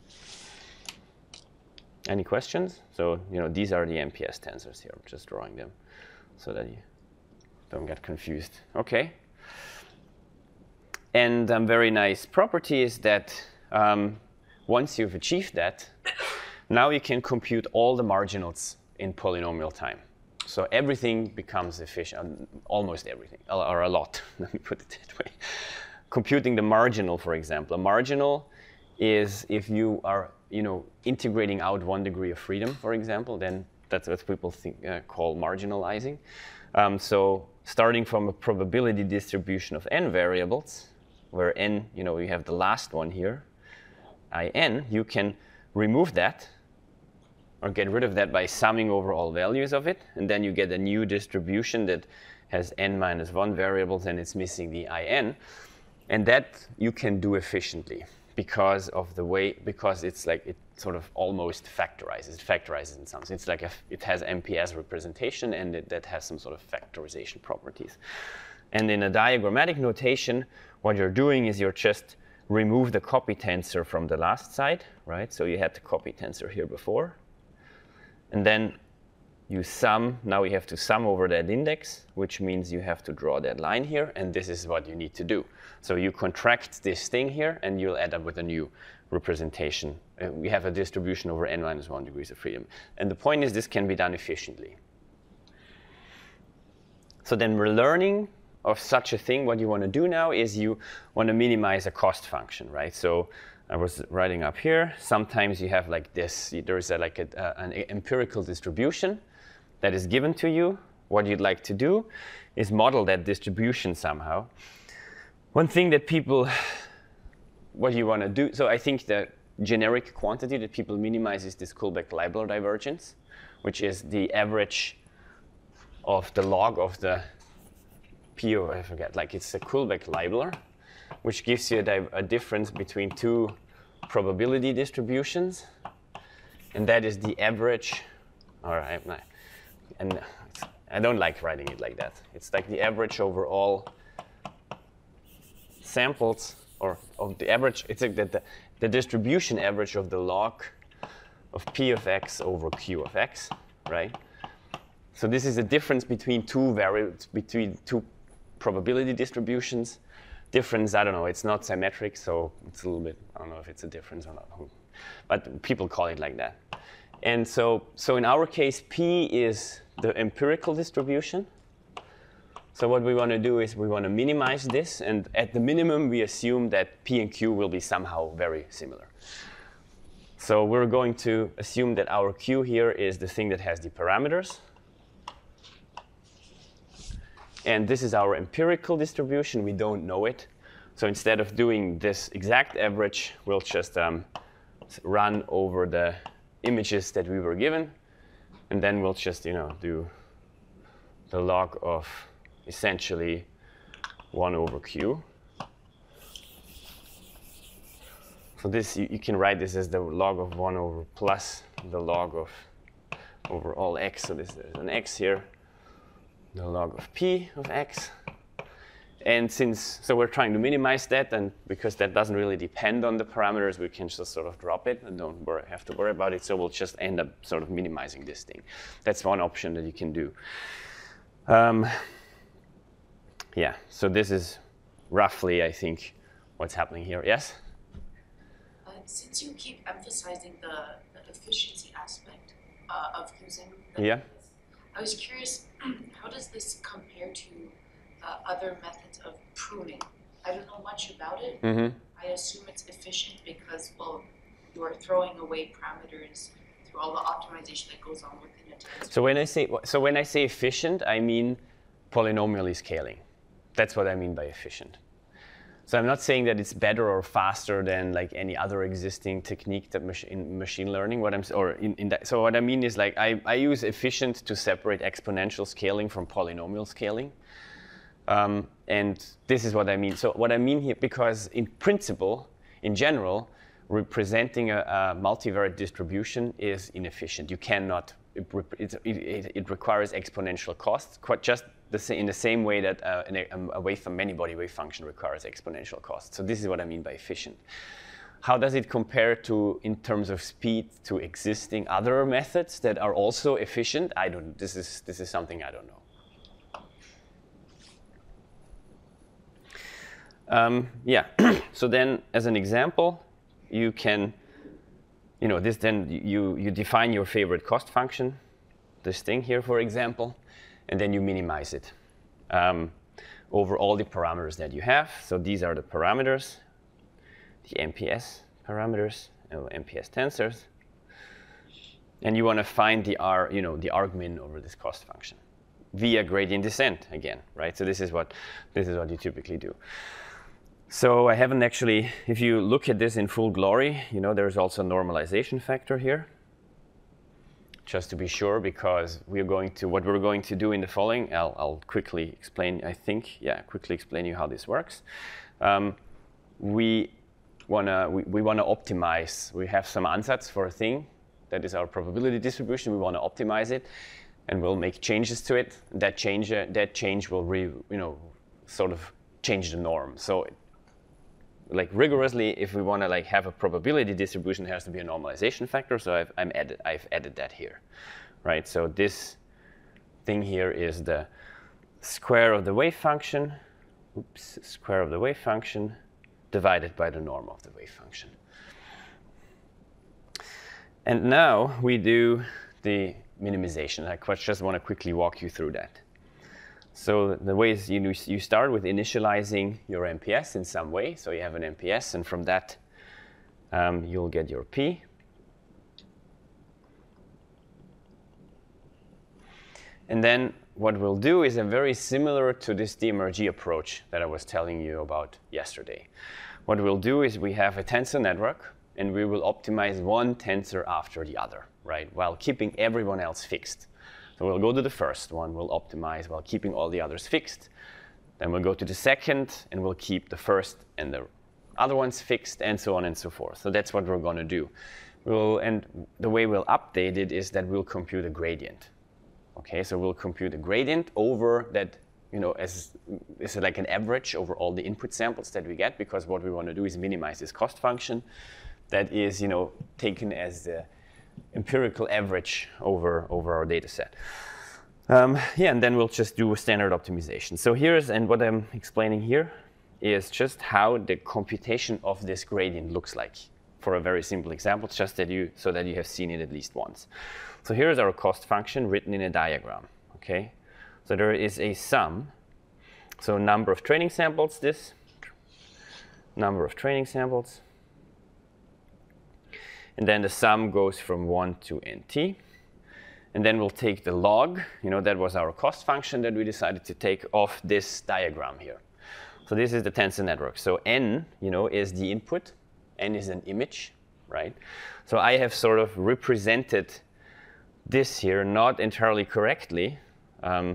Any questions? So, you know, these are the M P S tensors here. I'm just drawing them so that you don't get confused. Okay. And a um, very nice property is that um, once you've achieved that, now you can compute all the marginals in polynomial time. So everything becomes efficient, almost everything, or a lot, let me put it that way. Computing the marginal, for example. A marginal is if you are, you know, integrating out one degree of freedom, for example, then that's what people think, uh, call marginalizing. Um, so starting from a probability distribution of n variables, where n, you know, you have the last one here, in, you can remove that or get rid of that by summing over all values of it, and then you get a new distribution that has n minus one variables, and it's missing the in. And that you can do efficiently because of the way, because it's like, it sort of almost factorizes. It factorizes in some sense. It's like a, it has M P S representation, and it, that has some sort of factorization properties. And in a diagrammatic notation, what you're doing is you're just remove the copy tensor from the last side, right? So you had the copy tensor here before. And then you sum, now we have to sum over that index, which means you have to draw that line here, and this is what you need to do. So you contract this thing here, and you'll end up with a new representation. Uh, we have a distribution over n minus one degrees of freedom. And the point is this can be done efficiently. So then we're learning of such a thing. What you want to do now is you want to minimize a cost function, right? So I was writing up here. Sometimes you have like this. There's a, like a, uh, an empirical distribution that is given to you. What you'd like to do is model that distribution somehow. One thing that people, what you want to do, so I think the generic quantity that people minimize is this Kullback-Leibler divergence, which is the average of the log of the P of, I forget, like it's a Kullback-Leibler, which gives you a, a difference between two probability distributions, and that is the average, all right, and I don't like writing it like that. It's like the average over all samples, or of the average, it's like the, the, the distribution average of the log of P of x over Q of x, right? So this is a difference between two variables, between two probability distributions. Difference, I don't know, it's not symmetric, so it's a little bit, I don't know if it's a difference or not, but people call it like that. And so, so in our case, P is the empirical distribution. So what we want to do is we want to minimize this, and at the minimum, we assume that P and Q will be somehow very similar. So we're going to assume that our Q here is the thing that has the parameters. And this is our empirical distribution. We don't know it. So instead of doing this exact average, we'll just um, run over the images that we were given. And then we'll just, you know, do the log of essentially one over Q. So this, you, you can write this as the log of one over plus the log of over all x. So this is an x here, the log of P of x. And since, so we're trying to minimize that, and because that doesn't really depend on the parameters, we can just sort of drop it and don't worry, have to worry about it. So we'll just end up sort of minimizing this thing. That's one option that you can do. Um, yeah, so this is roughly, I think, what's happening here. Yes? Uh, since you keep emphasizing the, the efficiency aspect uh, of using the yeah. methods, I was curious, how does this compare to Uh, other methods of pruning? I don't know much about it. Mm-hmm. I assume it's efficient because, well, you are throwing away parameters through all the optimization that goes on within a tensor. So when I say so when I say efficient, I mean polynomially scaling. That's what I mean by efficient. So I'm not saying that it's better or faster than like any other existing technique that mach in machine learning. What I'm or in, in that. So what I mean is like I, I use efficient to separate exponential scaling from polynomial scaling. Um, and this is what I mean. So what I mean here, because in principle, in general, representing a, a multivariate distribution is inefficient. You cannot, it, it, it, it requires exponential costs, quite just the same, in the same way that uh, a, a wave, a many-body wave function requires exponential costs. So this is what I mean by efficient. How does it compare to, in terms of speed, to existing other methods that are also efficient? I don't, this is, this is something I don't know. Um, yeah, so then as an example, you can, you know, this then you, you define your favorite cost function, this thing here, for example, and then you minimize it um, over all the parameters that you have. So these are the parameters, the M P S parameters, or M P S tensors, and you want to find the R, you know, the argmin over this cost function via gradient descent again, right? So this is what this is what you typically do. So I haven't actually, if you look at this in full glory, you know, there's also a normalization factor here, just to be sure, because we're going to, what we're going to do in the following, I'll, I'll quickly explain, I think, yeah, quickly explain you how this works. Um, we wanna, we, we wanna optimize, we have some ansatz for a thing, that is our probability distribution, we wanna optimize it, and we'll make changes to it. That change, uh, that change will, re, you know, sort of change the norm. So like rigorously, if we want to like have a probability distribution, there has to be a normalization factor. So I've, I'm added, I've added that here, right? So this thing here is the square of the wave function, oops, square of the wave function divided by the norm of the wave function. And now we do the minimization. I just want to quickly walk you through that. So the way is you, you start with initializing your M P S in some way. So you have an M P S, and from that um, you'll get your P. And then what we'll do is a very similar to this D M R G approach that I was telling you about yesterday. What we'll do is we have a tensor network, and we will optimize one tensor after the other, right, while keeping everyone else fixed. So we'll go to the first one, we'll optimize while keeping all the others fixed. Then we'll go to the second, and we'll keep the first and the other ones fixed, and so on and so forth. So that's what we're going to do. We'll, and the way we'll update it is that we'll compute a gradient. Okay, so we'll compute a gradient over that, you know, as is like an average over all the input samples that we get, because what we want to do is minimize this cost function that is, you know, taken as the empirical average over, over our data set. Um, yeah, and then we'll just do a standard optimization. So here's, and what I'm explaining here is just how the computation of this gradient looks like for a very simple example, just that you, so that you have seen it at least once. So here's our cost function written in a diagram, okay? So there is a sum, so number of training samples, this, number of training samples, and then the sum goes from one to N T, and then we'll take the log, you know, that was our cost function that we decided to take off this diagram here. So this is the tensor network. So N, you know, is the input, N is an image, right? So I have sort of represented this here not entirely correctly. Um,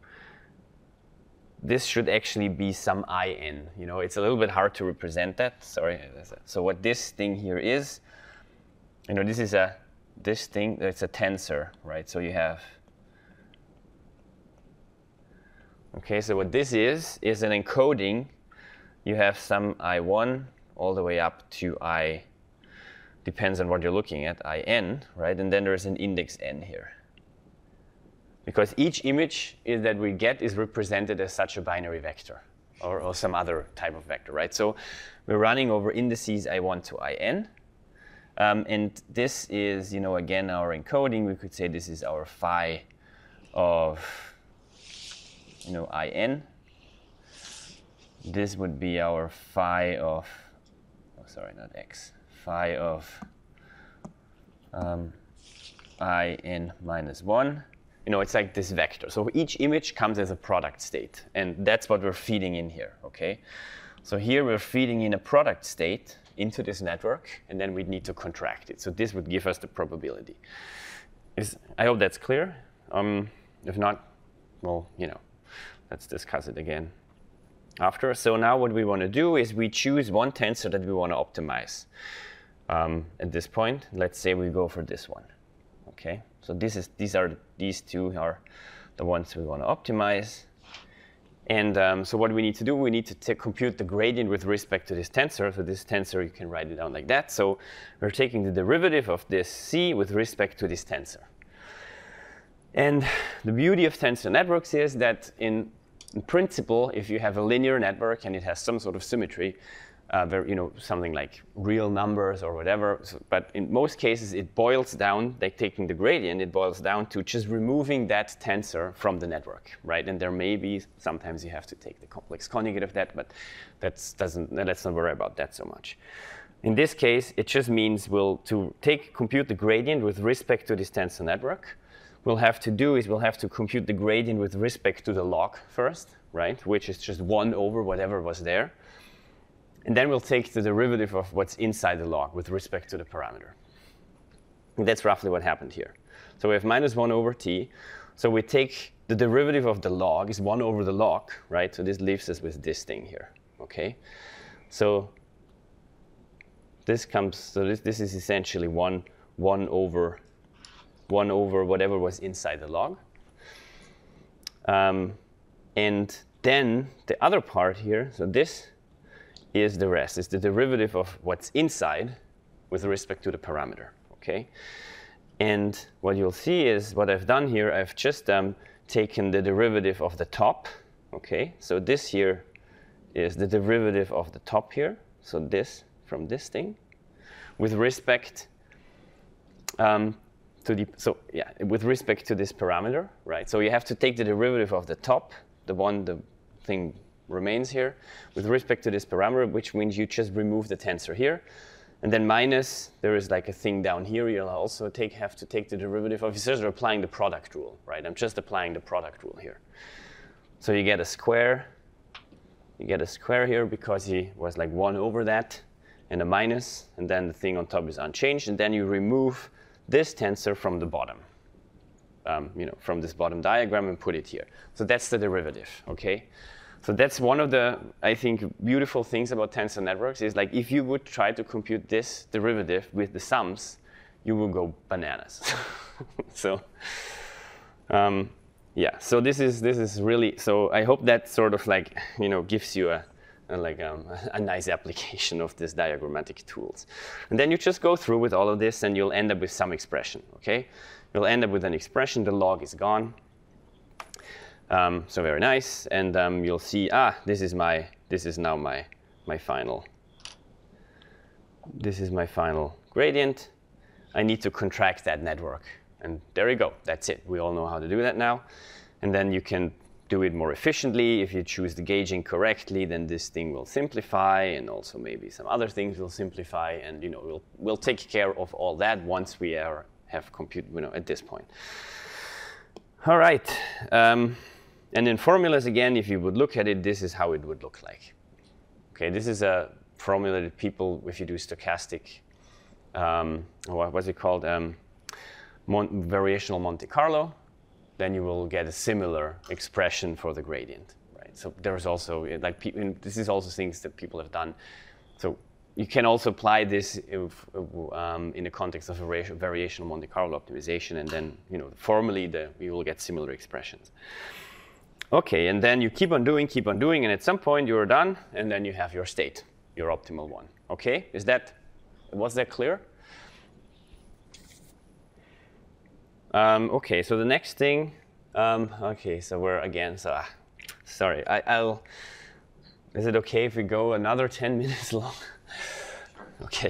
this should actually be some I N. You know, it's a little bit hard to represent that. Sorry. So what this thing here is, you know, this is a this thing. It's a tensor, right? So you have. Okay. So what this is is an encoding. You have some I one all the way up to I. Depends on what you're looking at, I N, right? And then there's an index N here. Because each image is that we get is represented as such a binary vector or, or some other type of vector, right? So we're running over indices I one to I N. Um, and this is, you know, again, our encoding. We could say this is our phi of, you know, I N. This would be our phi of, oh, sorry, not X. Phi of um, I n minus one. You know, it's like this vector. So each image comes as a product state, and that's what we're feeding in here, okay? So here we're feeding in a product state into this network, and then we need to contract it. So this would give us the probability. Is, I hope that's clear. Um, if not, well, you know, let's discuss it again after. So now what we want to do is we choose one tensor that we want to optimize. Um, at this point, let's say we go for this one. Okay, so this is these are these two are the ones we want to optimize. And um, so what we need to do, we need to t compute the gradient with respect to this tensor. So this tensor, you can write it down like that. So we're taking the derivative of this C with respect to this tensor. And the beauty of tensor networks is that in, in principle, if you have a linear network and it has some sort of symmetry, Uh, very, you know, something like real numbers or whatever. So, but in most cases, it boils down, like taking the gradient, it boils down to just removing that tensor from the network, right? And there may be, sometimes you have to take the complex conjugate of that, but that's doesn't, let's not worry about that so much. In this case, it just means we'll, to take, compute the gradient with respect to this tensor network, we'll have to do is we'll have to compute the gradient with respect to the log first, right? Which is just one over whatever was there. And then we'll take the derivative of what's inside the log with respect to the parameter. And that's roughly what happened here. So we have minus one over t. So we take the derivative of the log is one over the log, right? So this leaves us with this thing here, okay? So this comes, so this, this is essentially one, one over, one over whatever was inside the log. Um, and then the other part here, so this is the rest. It's the derivative of what's inside with respect to the parameter, okay? And what you'll see is what I've done here, I've just um, taken the derivative of the top, okay? So this here is the derivative of the top here, so this from this thing, with respect um, to the, so yeah, with respect to this parameter, right? So you have to take the derivative of the top, the one, the thing remains here with respect to this parameter, which means you just remove the tensor here. And then minus, there is like a thing down here you'll also take, have to take the derivative of. It's just applying the product rule, right? I'm just applying the product rule here. So you get a square. You get a square here because he was like one over that, and a minus, and then the thing on top is unchanged, and then you remove this tensor from the bottom, um, you know, from this bottom diagram and put it here. So that's the derivative, okay? So that's one of the, I think, beautiful things about tensor networks is like if you would try to compute this derivative with the sums, you will go bananas. So, um, yeah. So this is this is really. So I hope that sort of like you know gives you a, a like um, a nice application of these diagrammatic tools, and then you just go through with all of this, and you'll end up with some expression. Okay, you'll end up with an expression. The log is gone. Um, so very nice, and um, you'll see, ah, this is my, this is now my, my final, this is my final gradient. I need to contract that network, and there you go. That's it. We all know how to do that now, and then you can do it more efficiently. If you choose the gauging correctly, then this thing will simplify, and also maybe some other things will simplify, and you know we'll we'll take care of all that once we are have compute, you know, at this point. All right. Um, And in formulas, again, if you would look at it, this is how it would look like. Okay, this is a formula that people, if you do stochastic, um, what was it called, um, Mon variational Monte Carlo, then you will get a similar expression for the gradient, right? So there's also, like, this is also things that people have done. So you can also apply this if, um, in the context of a variational Monte Carlo optimization, and then, you know, formally, the, you will get similar expressions. Okay, and then you keep on doing, keep on doing, and at some point you're done, and then you have your state, your optimal one. Okay, is that, was that clear? Um, okay, so the next thing, um, okay, so we're again, so, ah, sorry, I, I'll, is it okay if we go another ten minutes long? Okay.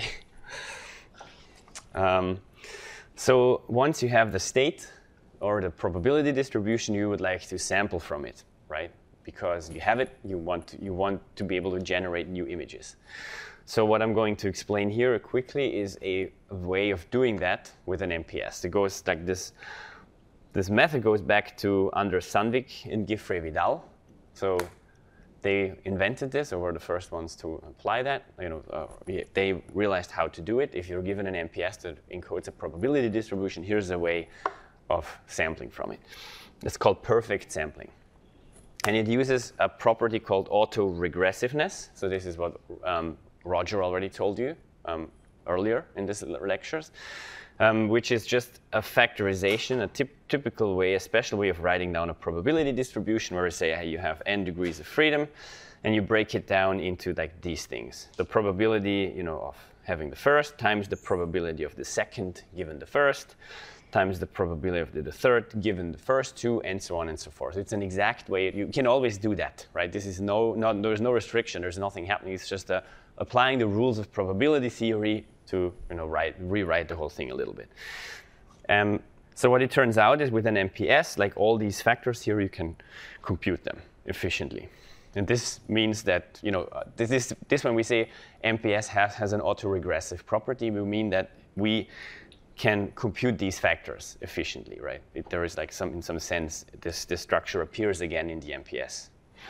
Um, so once you have the state, or the probability distribution, you would like to sample from it, right? Because you have it, you want to, you want to be able to generate new images. So what I'm going to explain here quickly is a, a way of doing that with an M P S. It goes like this. This method goes back to Anders Sandvik and Giuffre Vidal. So they invented this, or were the first ones to apply that. You know, uh, they realized how to do it. If you're given an M P S that encodes a probability distribution, here's a way of sampling from it. It's called perfect sampling. And it uses a property called auto-regressiveness. So this is what um, Roger already told you um, earlier in these lectures, um, which is just a factorization, a typ typical way, a special way of writing down a probability distribution where you say hey, you have n degrees of freedom, and you break it down into like these things. The probability, you know, of having the first times the probability of the second given the first, times the probability of the, the third given the first two, and so on and so forth. It's an exact way. You can always do that, right? This is no, not, there's no restriction. There's nothing happening. It's just uh, applying the rules of probability theory to, you know, write, rewrite the whole thing a little bit. Um, so what it turns out is with an M P S, like all these factors here, you can compute them efficiently. And this means that, you know, uh, this is this when we say M P S has, has an autoregressive property, we mean that we can compute these factors efficiently, right? It, there is like some, in some sense, this, this structure appears again in the M P S.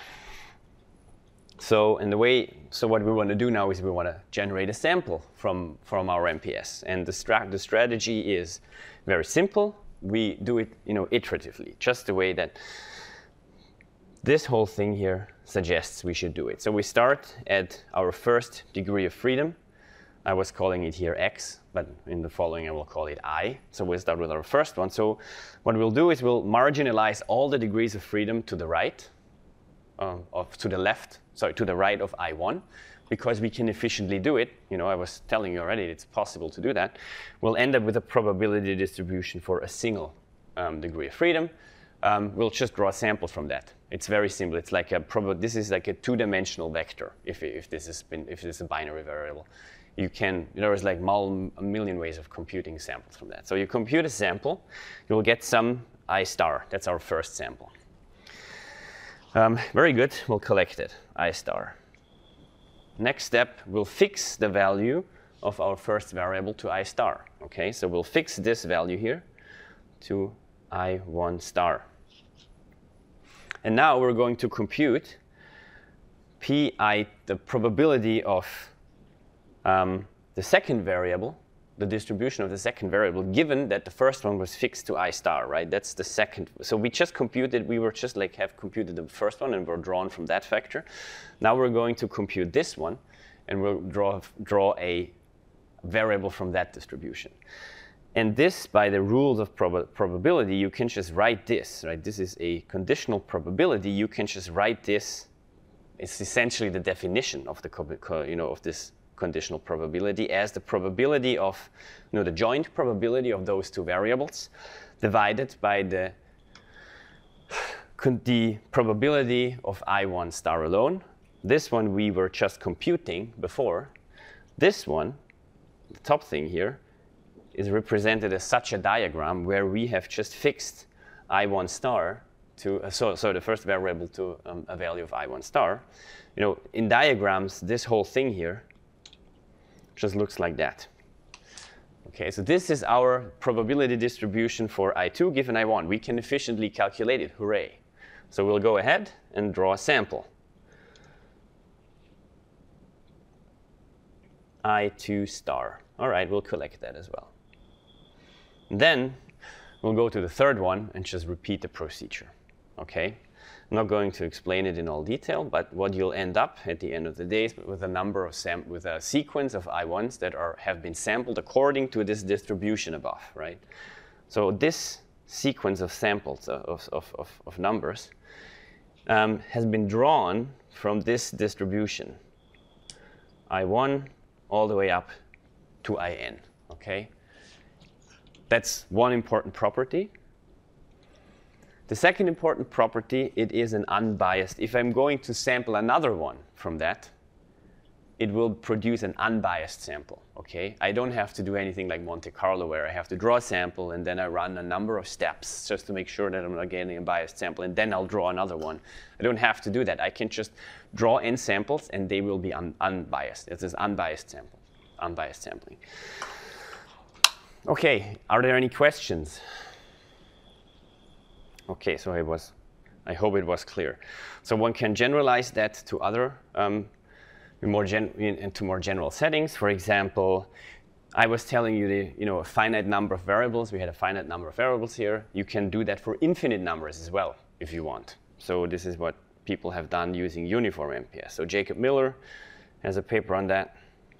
So in the way, so what we want to do now is we want to generate a sample from, from our M P S. And the, stra the strategy is very simple. We do it, you know, iteratively, just the way that this whole thing here suggests we should do it. So we start at our first degree of freedom. I was calling it here x, but in the following I will call it I. So we'll start with our first one. So what we'll do is we'll marginalize all the degrees of freedom to the right, um, of to the left, sorry, to the right of I one, because we can efficiently do it. You know, I was telling you already it's possible to do that. We'll end up with a probability distribution for a single um, degree of freedom. Um, we'll just draw a sample from that. It's very simple. It's like a prob this is like a two-dimensional vector. If if this has been if this is a binary variable. You can, there is like a million ways of computing samples from that. So you compute a sample, you'll get some I star. That's our first sample. Um, very good, we'll collect it, I star. Next step, we'll fix the value of our first variable to I star. Okay, so we'll fix this value here to I one star. And now we're going to compute Pi, the probability of um, the second variable, the distribution of the second variable, given that the first one was fixed to I star, right? That's the second. So we just computed, we were just like have computed the first one and we're drawn from that factor. Now we're going to compute this one and we'll draw, draw a variable from that distribution. And this, by the rules of prob probability, you can just write this, right? This is a conditional probability. You can just write this. It's essentially the definition of the, you know, of this conditional probability as the probability of, you know, the joint probability of those two variables divided by the, the probability of I one star alone. This one we were just computing before. This one, the top thing here, is represented as such a diagram where we have just fixed I one star to, uh, so, so the first variable to um, a value of I one star. You know, in diagrams, this whole thing here just looks like that. Okay, so this is our probability distribution for I two given I one. We can efficiently calculate it, hooray. So we'll go ahead and draw a sample. I two star. All right, we'll collect that as well. And then we'll go to the third one and just repeat the procedure. Okay, I'm not going to explain it in all detail, but what you'll end up at the end of the day is with a number of sam with a sequence of I ones that are have been sampled according to this distribution above, right? So this sequence of samples of of of, of numbers um, has been drawn from this distribution, I one all the way up to I n. Okay, that's one important property. The second important property, it is an unbiased. If I'm going to sample another one from that, it will produce an unbiased sample, okay? I don't have to do anything like Monte Carlo where I have to draw a sample and then I run a number of steps just to make sure that I'm not getting a biased sample, and then I'll draw another one. I don't have to do that. I can just draw n samples and they will be un unbiased. It is unbiased sample, unbiased sampling. Okay, are there any questions? Okay, so it was, I hope it was clear. So one can generalize that to other, um, more gen into more general settings. For example, I was telling you the, you know, a finite number of variables. We had a finite number of variables here. You can do that for infinite numbers as well, if you want. So this is what people have done using uniform M P S. So Jacob Miller has a paper on that,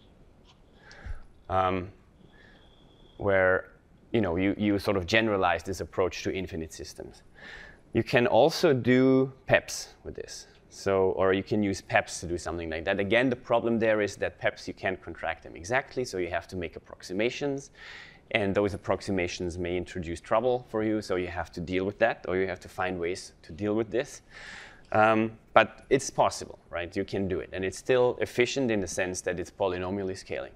um, where you know you, you sort of generalize this approach to infinite systems. You can also do P E Ps with this. So, or you can use P E Ps to do something like that. Again, the problem there is that P E Ps, you can't contract them exactly, so you have to make approximations. And those approximations may introduce trouble for you, so you have to deal with that, or you have to find ways to deal with this. Um, but it's possible, right? You can do it. And it's still efficient in the sense that it's polynomially scaling.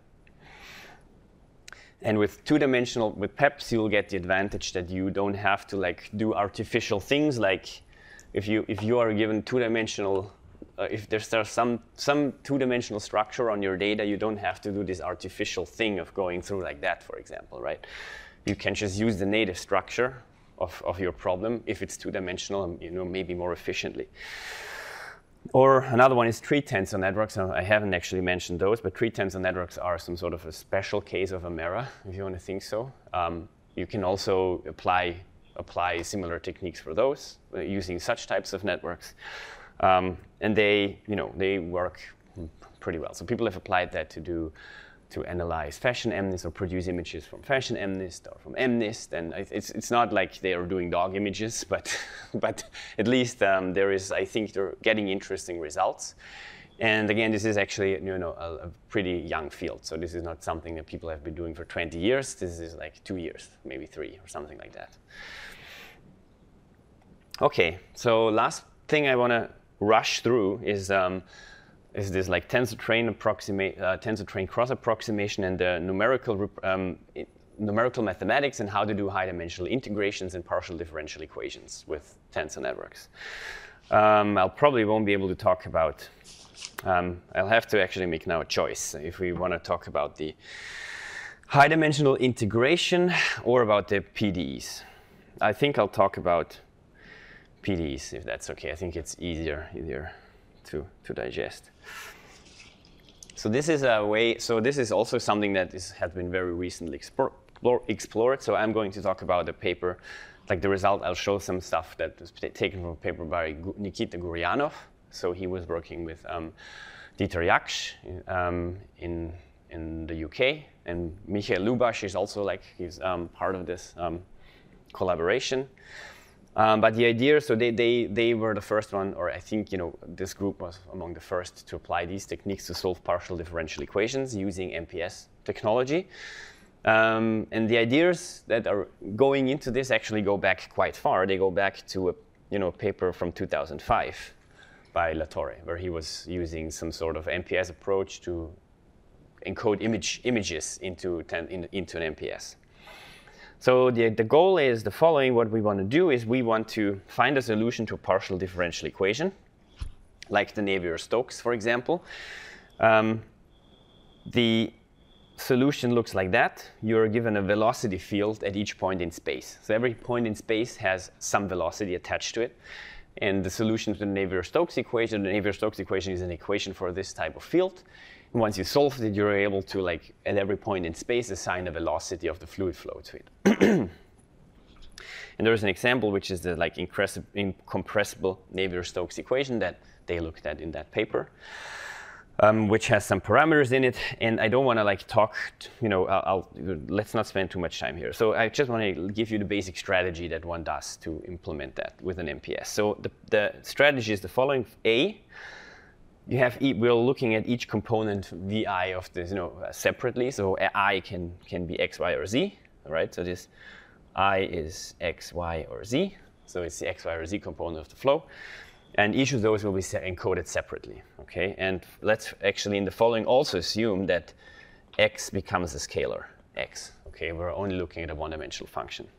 And with two-dimensional, with P E Ps, you'll get the advantage that you don't have to like do artificial things. Like if you if you are given two-dimensional, uh, if there's, there's some some two-dimensional structure on your data, you don't have to do this artificial thing of going through like that, for example, right? You can just use the native structure of of your problem if it's two-dimensional, you know, maybe more efficiently. Or another one is tree tensor networks. I haven't actually mentioned those, but tree tensor networks are some sort of a special case of Amera, if you want to think so. Um, you can also apply apply similar techniques for those uh, using such types of networks, um, and they you know they work pretty well. So people have applied that to do to analyze fashion MNIST or produce images from fashion MNIST or from MNIST, and it's it's not like they are doing dog images, but but at least um, there is, I think they're getting interesting results. And again, this is actually you know a, a pretty young field, so this is not something that people have been doing for twenty years. This is like two years, maybe three or something like that. Okay, so last thing I want to rush through is. Um, is this like tensor train approximate, uh, tensor train cross approximation and the numerical um, numerical mathematics and how to do high dimensional integrations and partial differential equations with tensor networks. Um, I'll probably won't be able to talk about Um, I'll have to actually make now a choice if we want to talk about the high-dimensional integration or about the P D Es. I think I'll talk about P D Es, if that's okay. I think it's easier, easier to, to digest. So this is a way, so this is also something that is, has been very recently explore, explored. So I'm going to talk about a paper, like the result. I'll show some stuff that was taken from a paper by Nikita Guryanov. So he was working with um, Dieter Jaksch um, in, in the U K, and Michael Lubasz is also like, he's um, part of this um, collaboration. Um, but the idea, so they, they, they were the first one, or I think, you know, this group was among the first to apply these techniques to solve partial differential equations using M P S technology. Um, and the ideas that are going into this actually go back quite far. They go back to a, you know, paper from two thousand five by Latorre, where he was using some sort of M P S approach to encode image, images into, ten, in, into an M P S. So the, the goal is the following. What we want to do is we want to find a solution to a partial differential equation, like the Navier-Stokes, for example. Um, the solution looks like that. You're given a velocity field at each point in space. So every point in space has some velocity attached to it. And the solution to the Navier-Stokes equation, the Navier-Stokes equation is an equation for this type of field. And once you solve it, you're able to, like, at every point in space, assign a velocity of the fluid flow to it. And there's an example, which is the like incompressible Navier-Stokes equation that they looked at in that paper, um, which has some parameters in it. And I don't want to like talk, t- you know, I'll, I'll, let's not spend too much time here. So I just want to give you the basic strategy that one does to implement that with an M P S. So the, the strategy is the following. A, you have, e- we're looking at each component V I of this, you know, uh, separately. So I can, can be X, Y, or Z, all right? So this I is X, Y, or Z. So it's the X, Y, or Z component of the flow. And each of those will be se- encoded separately, okay? And let's actually in the following also assume that X becomes a scalar, X, okay? We're only looking at a one-dimensional function.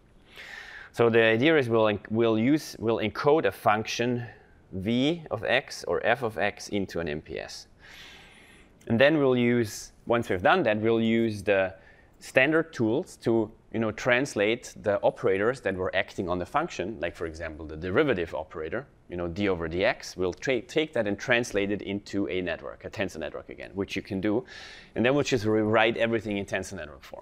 So the idea is we'll, en- we'll use, we'll encode a function V of X or F of X into an M P S. And then we'll use, once we've done that, we'll use the standard tools to, you know, translate the operators that were acting on the function, like for example, the derivative operator, you know, d over dx. We'll tra- take that and translate it into a network, a tensor network again, which you can do. And then we'll just rewrite everything in tensor network form.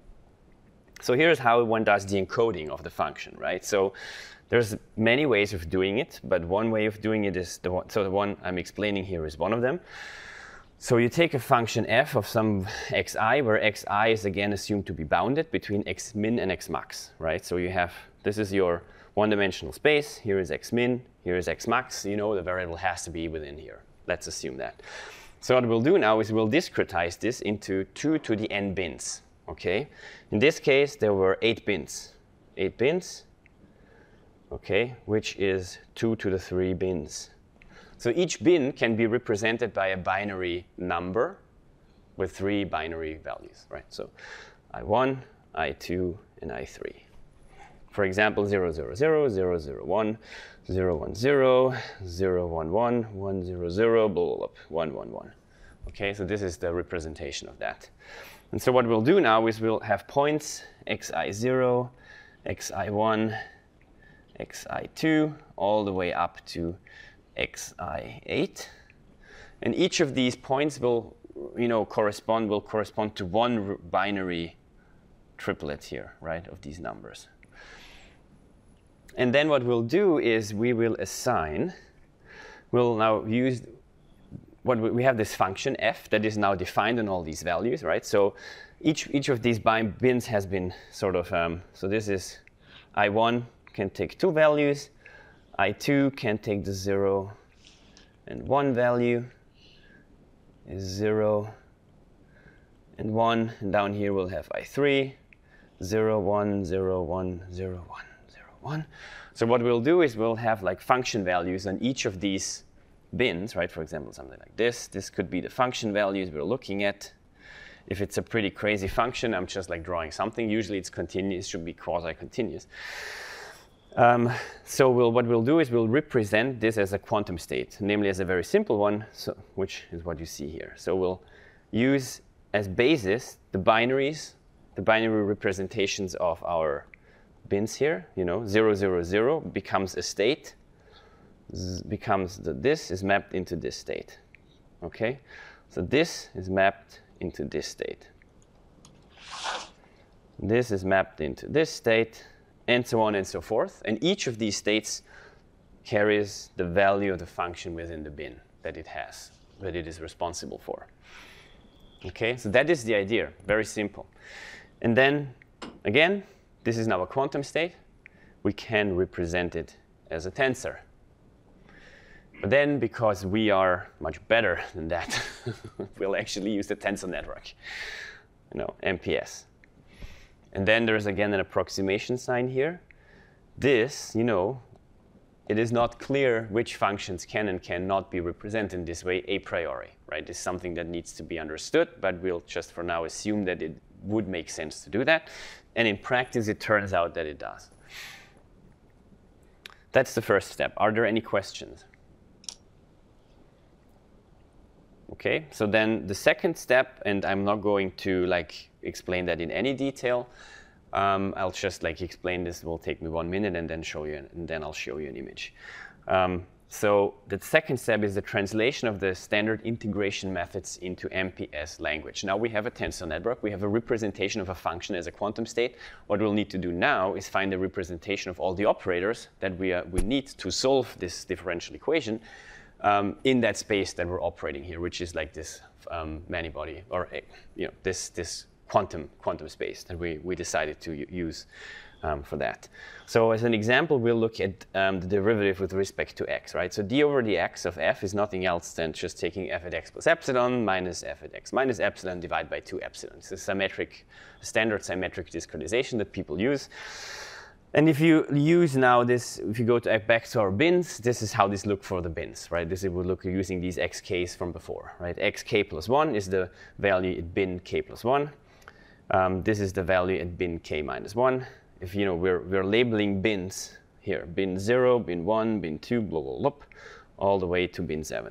So here's how one does the encoding of the function, right? So there's many ways of doing it, but one way of doing it is the one, so the one I'm explaining here is one of them. So you take a function f of some xi, where xi is again assumed to be bounded between x min and x max, right? So you have, this is your one-dimensional space. Here is x min, here is x max. You know the variable has to be within here. Let's assume that. So what we'll do now is we'll discretize this into two to the n bins, okay? In this case, there were eight bins, eight bins. Okay, which is two to the three bins. So each bin can be represented by a binary number with three binary values, right? So I one, I two, and I three. For example, zero, zero, zero, zero, zero, one, zero, one, zero, zero, one, one, one, zero, zero, blah, blah, blah, one, one, one. Okay, so this is the representation of that. And so what we'll do now is we'll have points x i zero, x i one, x i two, all the way up to x i eight. And each of these points will, you know, correspond, will correspond to one binary triplet here, right, of these numbers. And then what we'll do is we will assign, we'll now use, what we have this function f that is now defined in all these values, right? So each, each of these bins has been sort of, um, so this is I one, can take two values, I two can take the zero and one value, is zero and one, and down here we'll have I three, zero, one, zero, one, zero, one, zero, one. So what we'll do is we'll have like function values on each of these bins, right? For example, something like this. This could be the function values we're looking at. If it's a pretty crazy function, I'm just like drawing something. Usually it's continuous, should be quasi-continuous. Um, so we'll, what we'll do is we'll represent this as a quantum state, namely as a very simple one, so, which is what you see here. So we'll use as basis the binaries, the binary representations of our bins here. You know, zero, zero, zero becomes a state, z becomes the, this is mapped into this state. Okay, so this is mapped into this state. This is mapped into this state, and so on and so forth. And each of these states carries the value of the function within the bin that it has, that it is responsible for. Okay, so that is the idea, very simple. And then, again, this is now a quantum state. We can represent it as a tensor. But then, because we are much better than that, we'll actually use the tensor network, you know, M P S. And then there's again an approximation sign here. This, you know, it is not clear which functions can and cannot be represented in this way a priori, right? It's something that needs to be understood, but we'll just for now assume that it would make sense to do that. And in practice, it turns out that it does. That's the first step. Are there any questions? Okay, so then the second step, and I'm not going to like explain that in any detail. Um, I'll just like explain this. It will take me one minute, and then show you, and then I'll show you an image. Um, so the second step is the translation of the standard integration methods into M P S language. Now we have a tensor network. We have a representation of a function as a quantum state. What we'll need to do now is find a representation of all the operators that we uh, we need to solve this differential equation. Um, in that space that we're operating here, which is like this um, many-body, or you know, this this quantum quantum space that we we decided to use um, for that. So as an example, we'll look at um, the derivative with respect to x, right? So d over dx of f is nothing else than just taking f at x plus epsilon minus f at x minus epsilon divided by two epsilon. It's a symmetric, standard symmetric discretization that people use. And if you use now this, if you go to back to our bins, this is how this look for the bins, right? This is we look using these xk's from before, right? Xk plus one is the value at bin k plus one. Um, this is the value at bin k minus one. If you know we're we're labeling bins here, bin zero, bin one, bin two, blah blah blah, all the way to bin seven.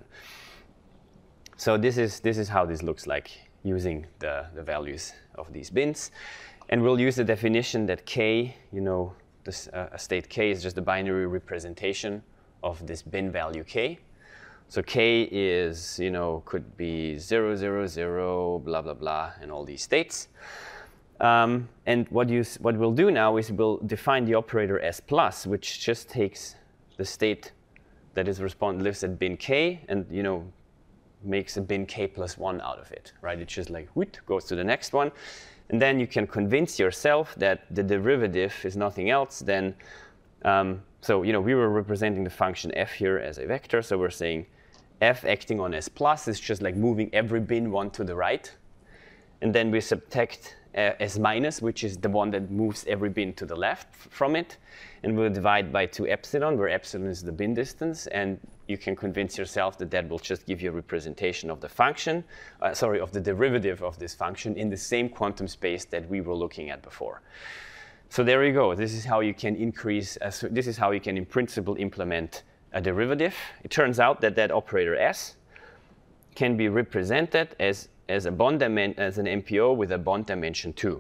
So this is this is how this looks like using the the values of these bins, and we'll use the definition that k, you know. This, uh, a state k is just a binary representation of this bin value k. So k is, you know, could be zero, zero, zero, blah, blah, blah, and all these states. Um, and what, you, what we'll do now is we'll define the operator s plus, which just takes the state that is respond lives at bin k and, you know, makes a bin k plus one out of it, right? It just like, whoop, goes to the next one. And then you can convince yourself that the derivative is nothing else than, um, so you know we were representing the function f here as a vector, so we're saying f acting on s plus is just like moving every bin one to the right. And then we subtract uh, s minus, which is the one that moves every bin to the left from it. And we'll divide by two epsilon, where epsilon is the bin distance. And you can convince yourself that that will just give you a representation of the function, uh, sorry, of the derivative of this function in the same quantum space that we were looking at before. So there you go. This is how you can increase, uh, so this is how you can in principle implement a derivative. It turns out that that operator S can be represented as, as, a bond dimen as an M P O with a bond dimension two.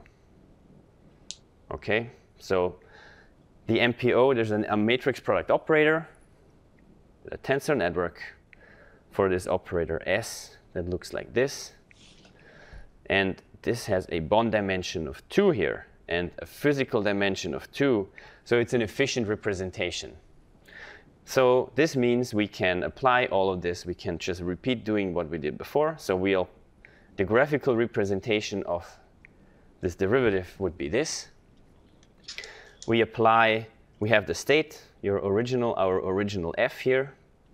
Okay, so the M P O, there's an, a matrix product operator, a tensor network for this operator S that looks like this. And this has a bond dimension of two here and a physical dimension of two. So it's an efficient representation. So this means we can apply all of this. We can just repeat doing what we did before. So we'll, the graphical representation of this derivative would be this. We apply, we have the state, your original, our original f here,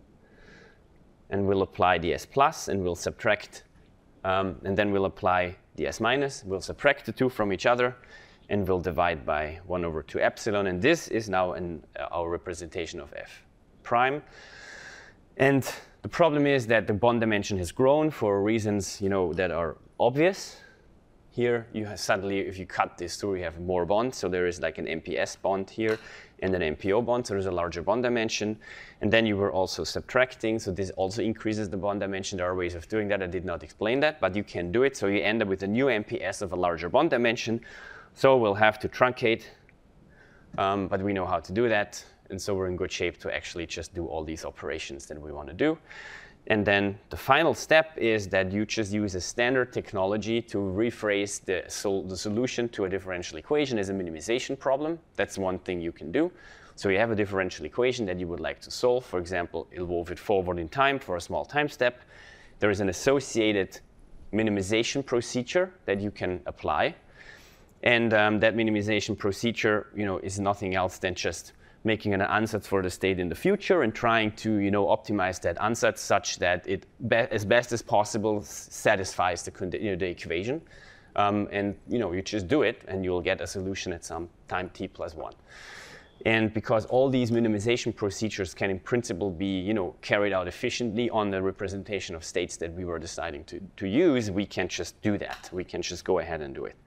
and we'll apply the s plus, and we'll subtract, um, and then we'll apply the s minus. We'll subtract the two from each other, and we'll divide by one over two epsilon. And this is now an, uh, our representation of f prime. And the problem is that the bond dimension has grown for reasons, you know, that are obvious. Here, you have suddenly, if you cut this through, you have more bonds. So there is like an M P S bond here and an N P O bond, so there's a larger bond dimension. And then you were also subtracting, so this also increases the bond dimension. There are ways of doing that. I did not explain that, but you can do it. So you end up with a new M P S of a larger bond dimension. So we'll have to truncate, um, but we know how to do that. And so we're in good shape to actually just do all these operations that we want to do. And then the final step is that you just use a standard technology to rephrase the, sol the solution to a differential equation as a minimization problem. That's one thing you can do. So you have a differential equation that you would like to solve. For example, evolve it forward in time for a small time step. There is an associated minimization procedure that you can apply. And um, that minimization procedure, you know, is nothing else than just making an ansatz for the state in the future and trying to, you know, optimize that ansatz such that it, be as best as possible, satisfies the, you know, the equation. Um, and, you know, you just do it, and you'll get a solution at some time t plus one. And because all these minimization procedures can, in principle, be, you know, carried out efficiently on the representation of states that we were deciding to, to use, we can just do that. We can just go ahead and do it.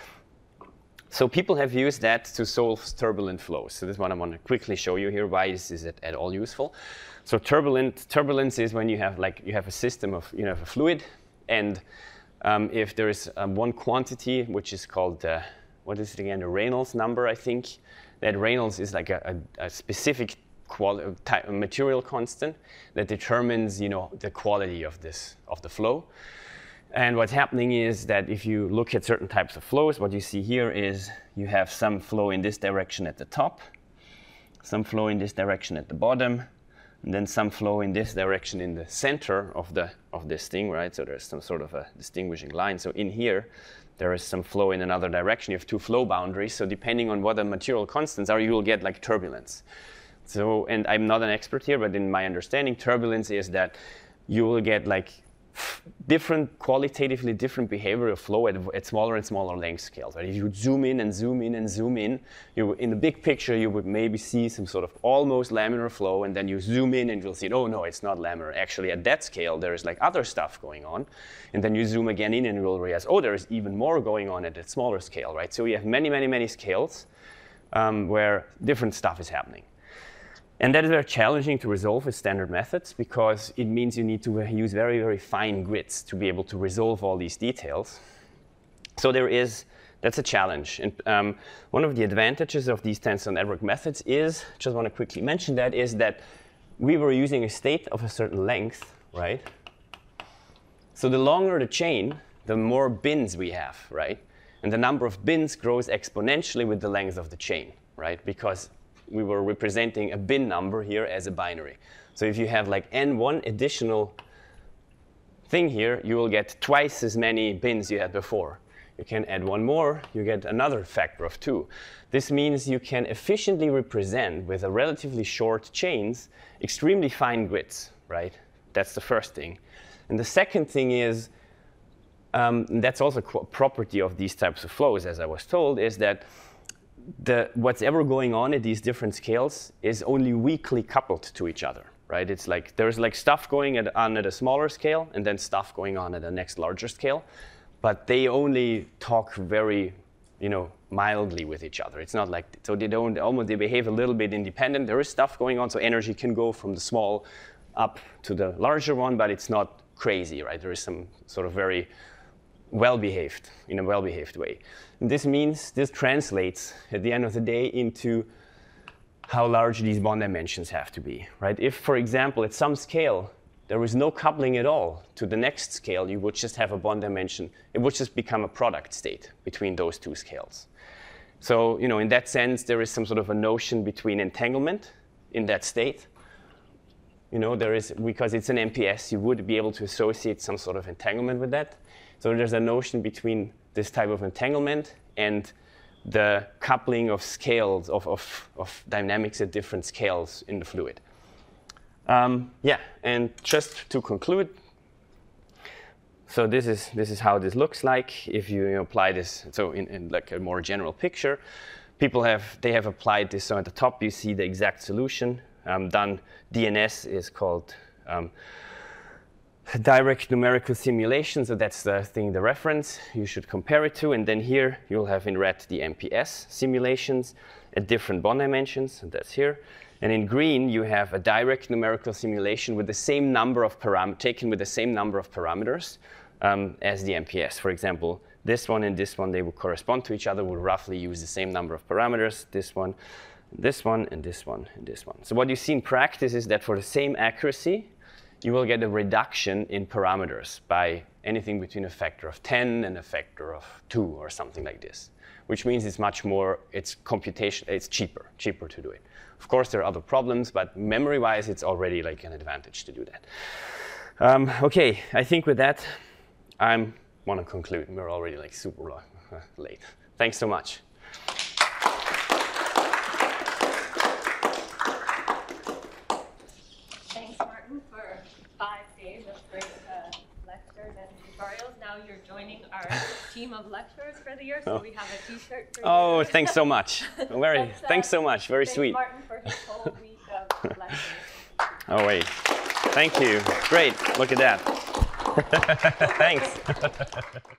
So people have used that to solve turbulent flows. So this is what I want to quickly show you here. Why is, is it at all useful? So turbulent turbulence is when you have like you have a system of you know a fluid, and um, if there is um, one quantity which is called uh, what is it again? The Reynolds number, I think. That Reynolds is like a, a, a specific quali type, material constant that determines you know the quality of this of the flow. And what's happening is that if you look at certain types of flows, what you see here is you have some flow in this direction at the top, some flow in this direction at the bottom, and then some flow in this direction in the center of, the, of this thing, right? So there's some sort of a distinguishing line. So in here, there is some flow in another direction. You have two flow boundaries. So depending on what the material constants are, you will get like turbulence. So, and I'm not an expert here, but in my understanding, turbulence is that you will get like different, qualitatively different behavior of flow at, at smaller and smaller length scales. Right? If you would zoom in and zoom in and zoom in, you, in the big picture, you would maybe see some sort of almost laminar flow, and then you zoom in and you'll see, oh no, it's not laminar. Actually, at that scale, there is like other stuff going on. And then you zoom again in and you'll realize, oh, there's even more going on at a smaller scale, right? So you have many, many, many scales um, where different stuff is happening. And that is very challenging to resolve with standard methods because it means you need to use very, very fine grids to be able to resolve all these details. So there is, that's a challenge. And um, one of the advantages of these tensor network methods is, just want to quickly mention that, is that we were using a state of a certain length, right? So the longer the chain, the more bins we have, right? And the number of bins grows exponentially with the length of the chain, right? Because we were representing a bin number here as a binary. So if you have like n one additional thing here, you will get twice as many bins you had before. You can add one more, you get another factor of two. This means you can efficiently represent, with a relatively short chains, extremely fine grids, right? That's the first thing. And the second thing is, um, and that's also a property of these types of flows, as I was told, is that The, what's ever going on at these different scales is only weakly coupled to each other, right? It's like there's like stuff going at, on at a smaller scale and then stuff going on at a next larger scale, but they only talk very, you know, mildly with each other. It's not like, so they don't, almost they behave a little bit independent. There is stuff going on, so energy can go from the small up to the larger one, but it's not crazy, right? There is some sort of very well-behaved, in a well-behaved way. And this means, this translates at the end of the day into how large these bond dimensions have to be, right? If, for example, at some scale, there is no coupling at all to the next scale, you would just have a bond dimension. It would just become a product state between those two scales. So, you know, in that sense, there is some sort of a notion between entanglement in that state. You know, there is, because it's an M P S, you would be able to associate some sort of entanglement with that. So there's a notion between this type of entanglement and the coupling of scales, of, of, of dynamics at different scales in the fluid. Um, yeah, and just to conclude, so this is, this is how this looks like if you, you know, apply this, so in, in like a more general picture. People have, they have applied this, so at the top you see the exact solution. Um, done, D N S is called um, direct numerical simulation, so that's the thing, the reference you should compare it to. And then here you'll have in red the M P S simulations at different bond dimensions, and that's here. And in green you have a direct numerical simulation with the same number of param taken with the same number of parameters um, as the M P S. For example, this one and this one, they will correspond to each other, will roughly use the same number of parameters. This one, this one, and this one, and this one. So what you see in practice is that for the same accuracy, you will get a reduction in parameters by anything between a factor of ten and a factor of two or something like this, which means it's much more, it's computation, it's cheaper, cheaper to do it. Of course, there are other problems, but memory-wise, it's already like an advantage to do that. Um, okay, I think with that, I want to conclude. We're already like super uh, late. Thanks so much. Thanks, Martin, for five days of great uh, lectures and tutorials. Now you're joining our team of lecturers for the year, so oh. we have a T-shirt for you. Oh, thanks so much. Very, uh, thanks so much. Very thanks sweet. Martin for his whole week of lectures. Oh wait, thank you. Great. Look at that. Thanks.